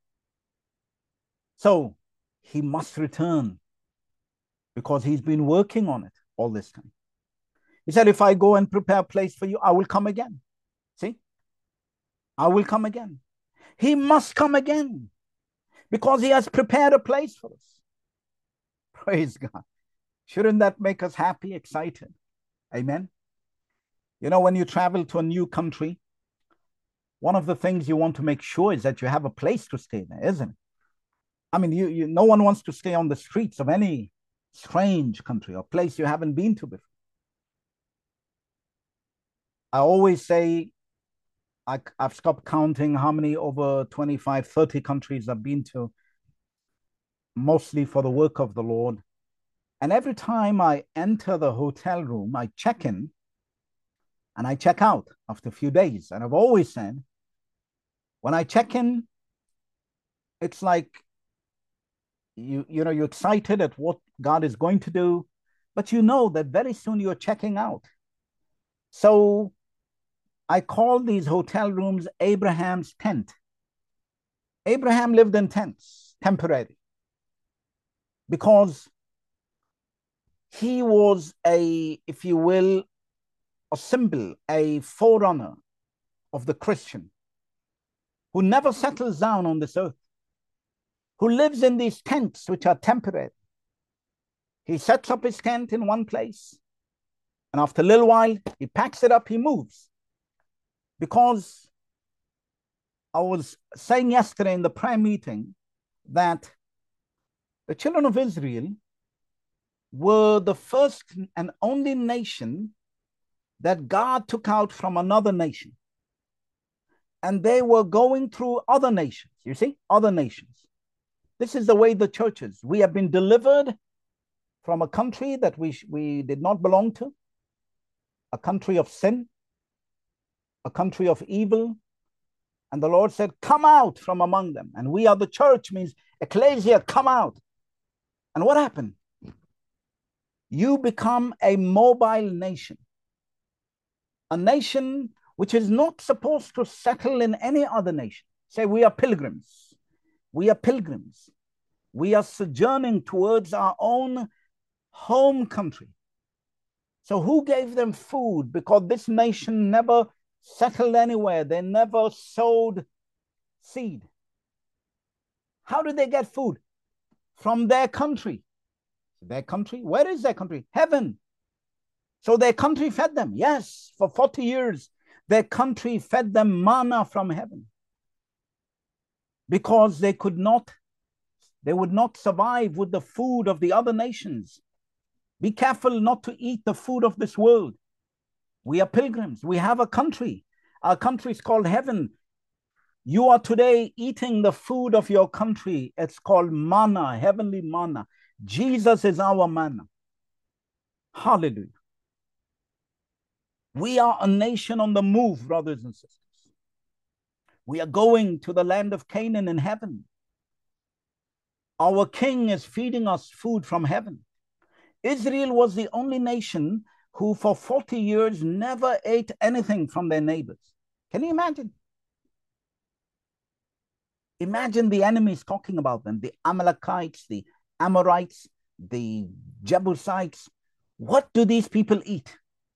So he must return because he's been working on it all this time. He said, if I go and prepare a place for you, I will come again. See? I will come again. He must come again because he has prepared a place for us. Praise God. Shouldn't that make us happy, excited? Amen. You know, when you travel to a new country, one of the things you want to make sure is that you have a place to stay there, isn't it? I mean, you, you, no one wants to stay on the streets of any strange country or place you haven't been to before. I always say, I, I've stopped counting how many over twenty-five, thirty countries I've been to, mostly for the work of the Lord. And every time I enter the hotel room, I check in and I check out after a few days. And I've always said, when I check in, it's like, you, you know, you're excited at what God is going to do, but you know that very soon you're checking out. So I call these hotel rooms Abraham's tent. Abraham lived in tents, temporary, because he was a, if you will, a symbol, a forerunner of the Christian who never settles down on this earth, who lives in these tents which are temporary. He sets up his tent in one place, and after a little while, he packs it up, he moves. Because I was saying yesterday in the prayer meeting that the children of Israel were the first and only nation that God took out from another nation. And they were going through other nations, you see, other nations. This is the way the church is. We have been delivered from a country that we, we did not belong to, a country of sin, a country of evil. And the Lord said, come out from among them. And we are the church, means ecclesia, come out. And what happened? You become a mobile nation, a nation which is not supposed to settle in any other nation. Say, we are pilgrims. We are pilgrims. We are sojourning towards our own home country. So who gave them food? Because this nation never settled anywhere. They never sowed seed. How did they get food? From their country. Their country? Where is their country? Heaven. So their country fed them. Yes, for forty years, their country fed them manna from heaven. Because they could not, they would not survive with the food of the other nations. Be careful not to eat the food of this world. We are pilgrims. We have a country. Our country is called heaven. You are today eating the food of your country. It's called manna, heavenly manna. Jesus is our manna. Hallelujah. We are a nation on the move, brothers and sisters. We are going to the land of Canaan in heaven. Our king is feeding us food from heaven. Israel was the only nation who for forty years never ate anything from their neighbors. Can you imagine? Imagine the enemies talking about them, the Amalekites, the Amorites, the Jebusites. What do these people eat?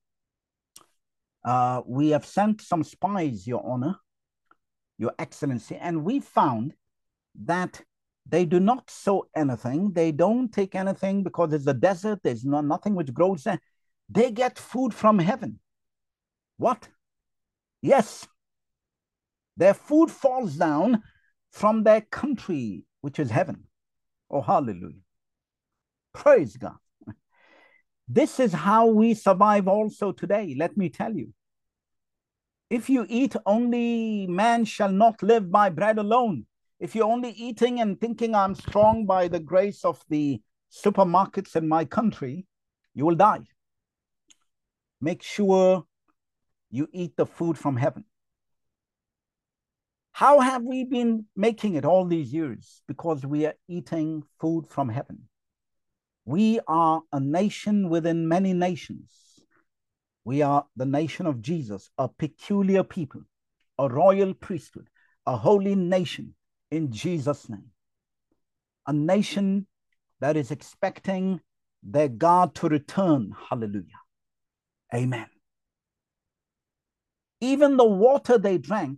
Uh, we have sent some spies, Your Honor, Your Excellency, and we found that they do not sow anything. They don't take anything because it's a desert. There's no, nothing which grows there. They get food from heaven. What? Yes. Their food falls down from their country, which is heaven. Oh, hallelujah. Praise God. This is how we survive also today. Let me tell you. If you eat only, man shall not live by bread alone. If you're only eating and thinking I'm strong by the grace of the supermarkets in my country, you will die. Make sure you eat the food from heaven. How have we been making it all these years? Because we are eating food from heaven. We are a nation within many nations. We are the nation of Jesus, a peculiar people, a royal priesthood, a holy nation in Jesus' name. A nation that is expecting their God to return. Hallelujah. Amen. Even the water they drank,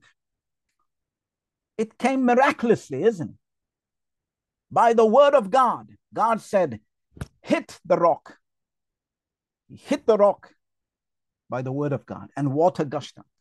it came miraculously, isn't it? By the word of God. God said, hit the rock. He hit the rock by the word of God, and water gushed out.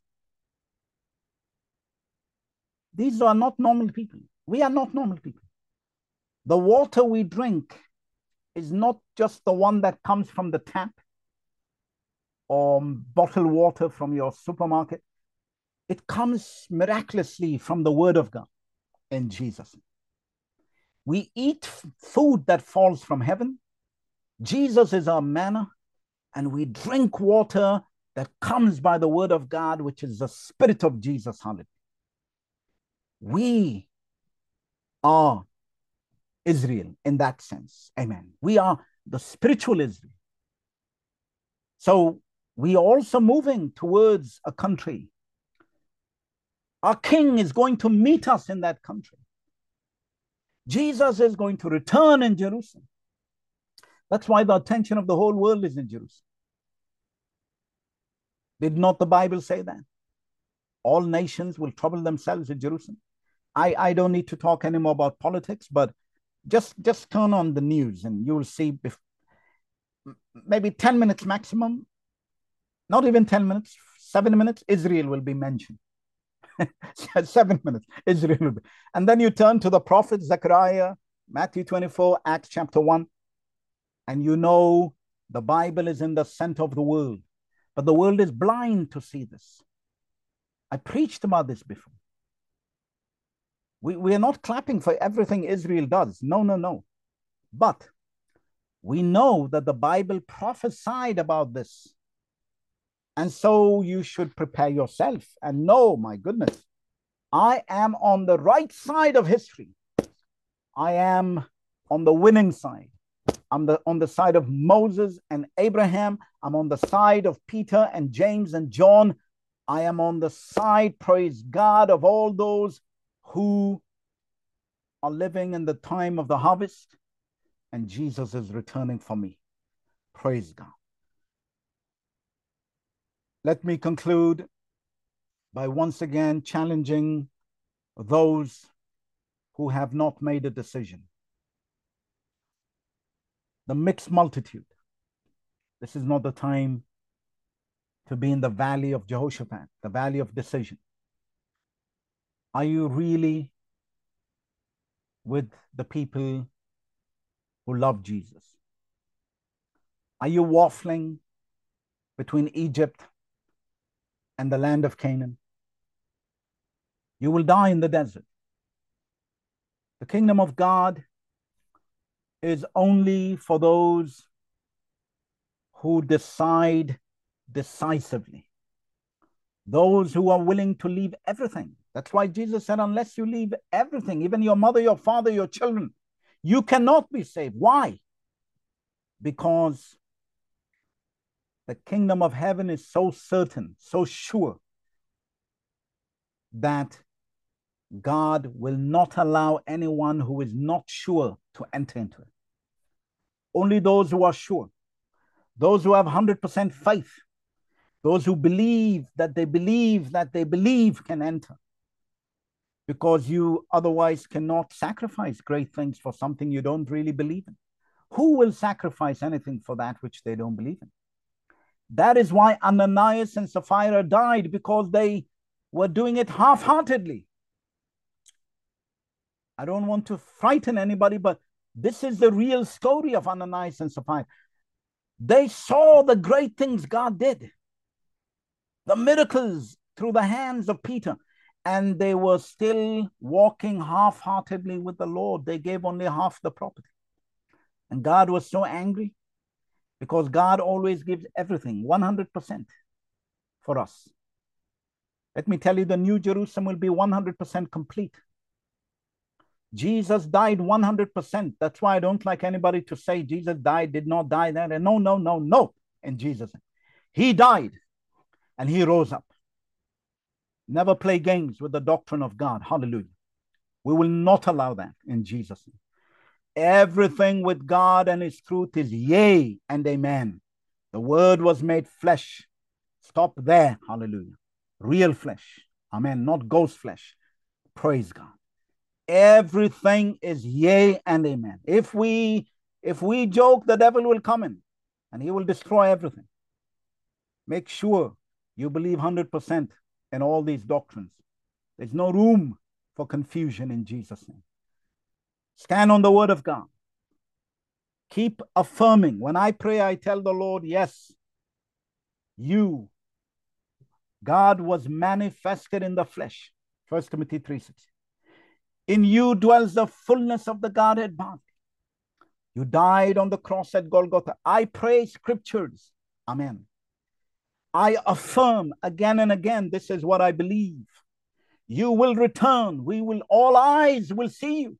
These are not normal people. We are not normal people. The water we drink is not just the one that comes from the tap or bottled water from your supermarket. It comes miraculously from the word of God in Jesus. We eat food that falls from heaven. Jesus is our manna, and we drink water that comes by the word of God, which is the Spirit of Jesus. Hallelujah. We are Israel in that sense. Amen. We are the spiritual Israel. So we are also moving towards a country. Our king is going to meet us in that country. Jesus is going to return in Jerusalem. That's why the attention of the whole world is in Jerusalem. Did not the Bible say that? All nations will trouble themselves in Jerusalem. I, I don't need to talk anymore about politics, but just, just turn on the news and you will see bef- maybe ten minutes maximum, not even ten minutes, seven minutes, Israel will be mentioned. Seven minutes, Israel will be. And then you turn to the prophet Zechariah, Matthew twenty-four, Acts chapter one, and you know the Bible is in the center of the world. But the world is blind to see this. I preached about this before. We, we are not clapping for everything Israel does. No, no, no. But we know that the Bible prophesied about this. And so you should prepare yourself and know, my goodness, I am on the right side of history. I am on the winning side. I'm the, on the side of Moses and Abraham. I'm on the side of Peter and James and John. I am on the side, praise God, of all those who are living in the time of the harvest. And Jesus is returning for me. Praise God. Let me conclude by once again challenging those who have not made a decision. The mixed multitude. This is not the time to be in the valley of Jehoshaphat, the valley of decision. Are you really with the people who love Jesus? Are you waffling between Egypt and the land of Canaan? You will die in the desert. The kingdom of God is only for those who decide decisively, those who are willing to leave everything. That's why Jesus said, unless you leave everything, even your mother, your father, your children, you cannot be saved. Why? Because the kingdom of heaven is so certain, so sure, that God will not allow anyone who is not sure to enter into it. Only those who are sure, those who have one hundred percent faith, those who believe that they believe that they believe can enter. Because you otherwise cannot sacrifice great things for something you don't really believe in. Who will sacrifice anything for that which they don't believe in? That is why Ananias and Sapphira died, because they were doing it half-heartedly. I don't want to frighten anybody, but this is the real story of Ananias and Sapphira. They saw the great things God did, the miracles through the hands of Peter, and they were still walking half-heartedly with the Lord. They gave only half the property. And God was so angry, because God always gives everything, one hundred percent for us. Let me tell you, the New Jerusalem will be one hundred percent complete. Jesus died one hundred percent. That's why I don't like anybody to say Jesus died, did not die. That. No, no, no, no, in Jesus' name. He died and he rose up. Never play games with the doctrine of God. Hallelujah. We will not allow that in Jesus' name. Everything with God and his truth is yea and amen. The word was made flesh. Stop there. Hallelujah. Real flesh. Amen. Not ghost flesh. Praise God. Everything is yea and amen. If we if we joke, the devil will come in and he will destroy everything. Make sure you believe one hundred percent in all these doctrines. There's no room for confusion in Jesus' name. Stand on the word of God. Keep affirming. When I pray, I tell the Lord, yes, you, God was manifested in the flesh. First Timothy three six. In you dwells the fullness of the Godhead bodily. You died on the cross at Golgotha. I pray scriptures. Amen. I affirm again and again, this is what I believe. You will return. We will, all eyes will see you.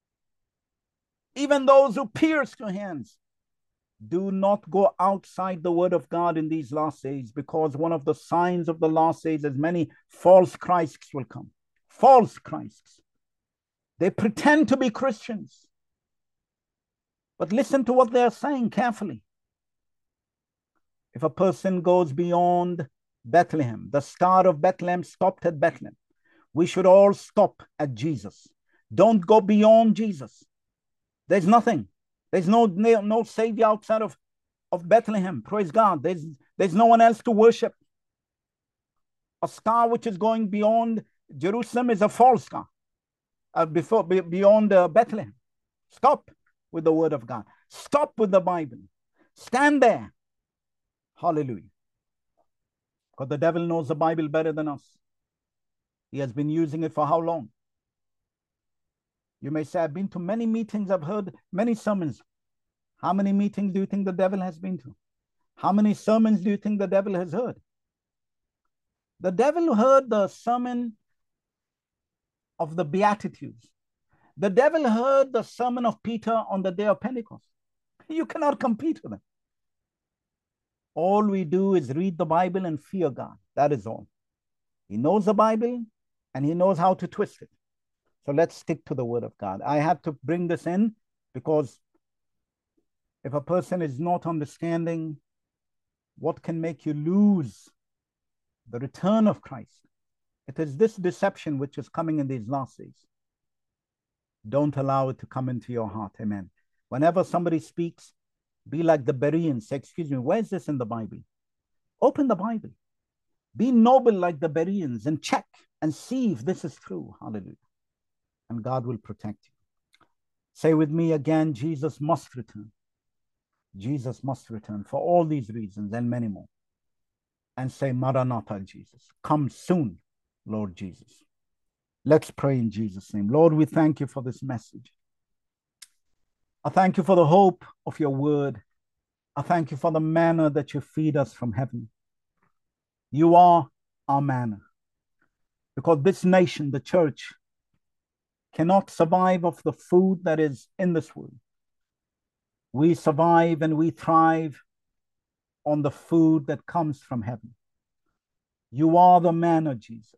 Even those who pierce your hands. Do not go outside the word of God in these last days, because one of the signs of the last days is many false Christs will come. False Christs. They pretend to be Christians. But listen to what they are saying carefully. If a person goes beyond Bethlehem, the star of Bethlehem stopped at Bethlehem. We should all stop at Jesus. Don't go beyond Jesus. There's nothing. There's no, no, no savior outside of, of Bethlehem. Praise God. There's, there's no one else to worship. A star which is going beyond Jerusalem is a false star. Uh, before beyond uh, Bethlehem. Stop with the word of God. Stop with the Bible. Stand there. Hallelujah. Because the devil knows the Bible better than us. He has been using it for how long? You may say, I've been to many meetings, I've heard many sermons. How many meetings do you think the devil has been to? How many sermons do you think the devil has heard? The devil heard the sermon of the Beatitudes. The devil heard the sermon of Peter on the day of Pentecost. You cannot compete with him. All we do is read the Bible and fear God. That is all. He knows the Bible and he knows how to twist it. So let's stick to the word of God. I had to bring this in because if a person is not understanding what can make you lose the return of Christ, It is this deception which is coming in these last days. Don't allow it to come into your heart. Amen. Whenever somebody speaks, be like the Bereans. Say, excuse me, where's this in the Bible? Open the Bible. Be noble like the Bereans and check and see if this is true. Hallelujah. And God will protect you. Say with me again, Jesus must return. Jesus must return for all these reasons and many more. And say, Maranatha, Jesus. Come soon, Lord Jesus. Let's pray in Jesus' name. Lord, we thank you for this message. I thank you for the hope of your word. I thank you for the manna that you feed us from heaven. You are our manna. Because this nation, the church, cannot survive off the food that is in this world. We survive and we thrive on the food that comes from heaven. You are the manna, Jesus.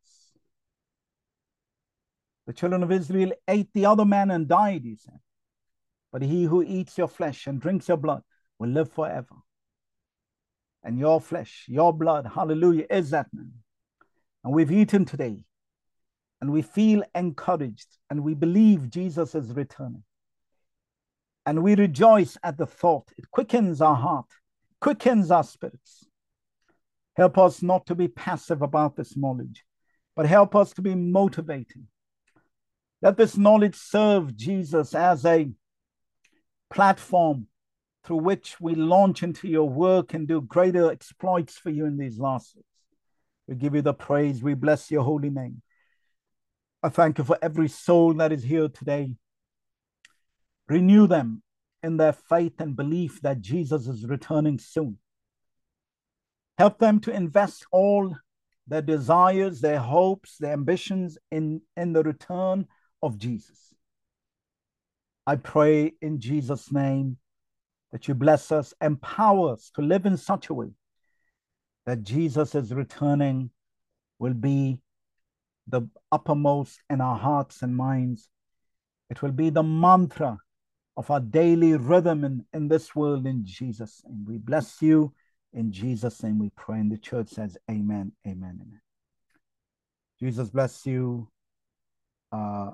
The children of Israel ate the other manna and died, he said. But he who eats your flesh and drinks your blood will live forever. And your flesh, your blood, hallelujah, is that manna. And we've eaten today. And we feel encouraged. And we believe Jesus is returning. And we rejoice at the thought. It quickens our heart, quickens our spirits. Help us not to be passive about this knowledge, but help us to be motivating. Let this knowledge serve Jesus as a platform through which we launch into your work and do greater exploits for you in these last days. We give you the praise. We bless your holy name. I thank you for every soul that is here today. Renew them in their faith and belief that Jesus is returning soon. Help them to invest all their desires, their hopes, their ambitions in, in the return of Jesus. I pray in Jesus' name that you bless us, empower us to live in such a way that Jesus is returning will be the uppermost in our hearts and minds. It will be the mantra of our daily rhythm in, in this world in Jesus' name. We bless you. In Jesus' name we pray. And the church says, amen, amen, amen. Jesus bless you. Uh,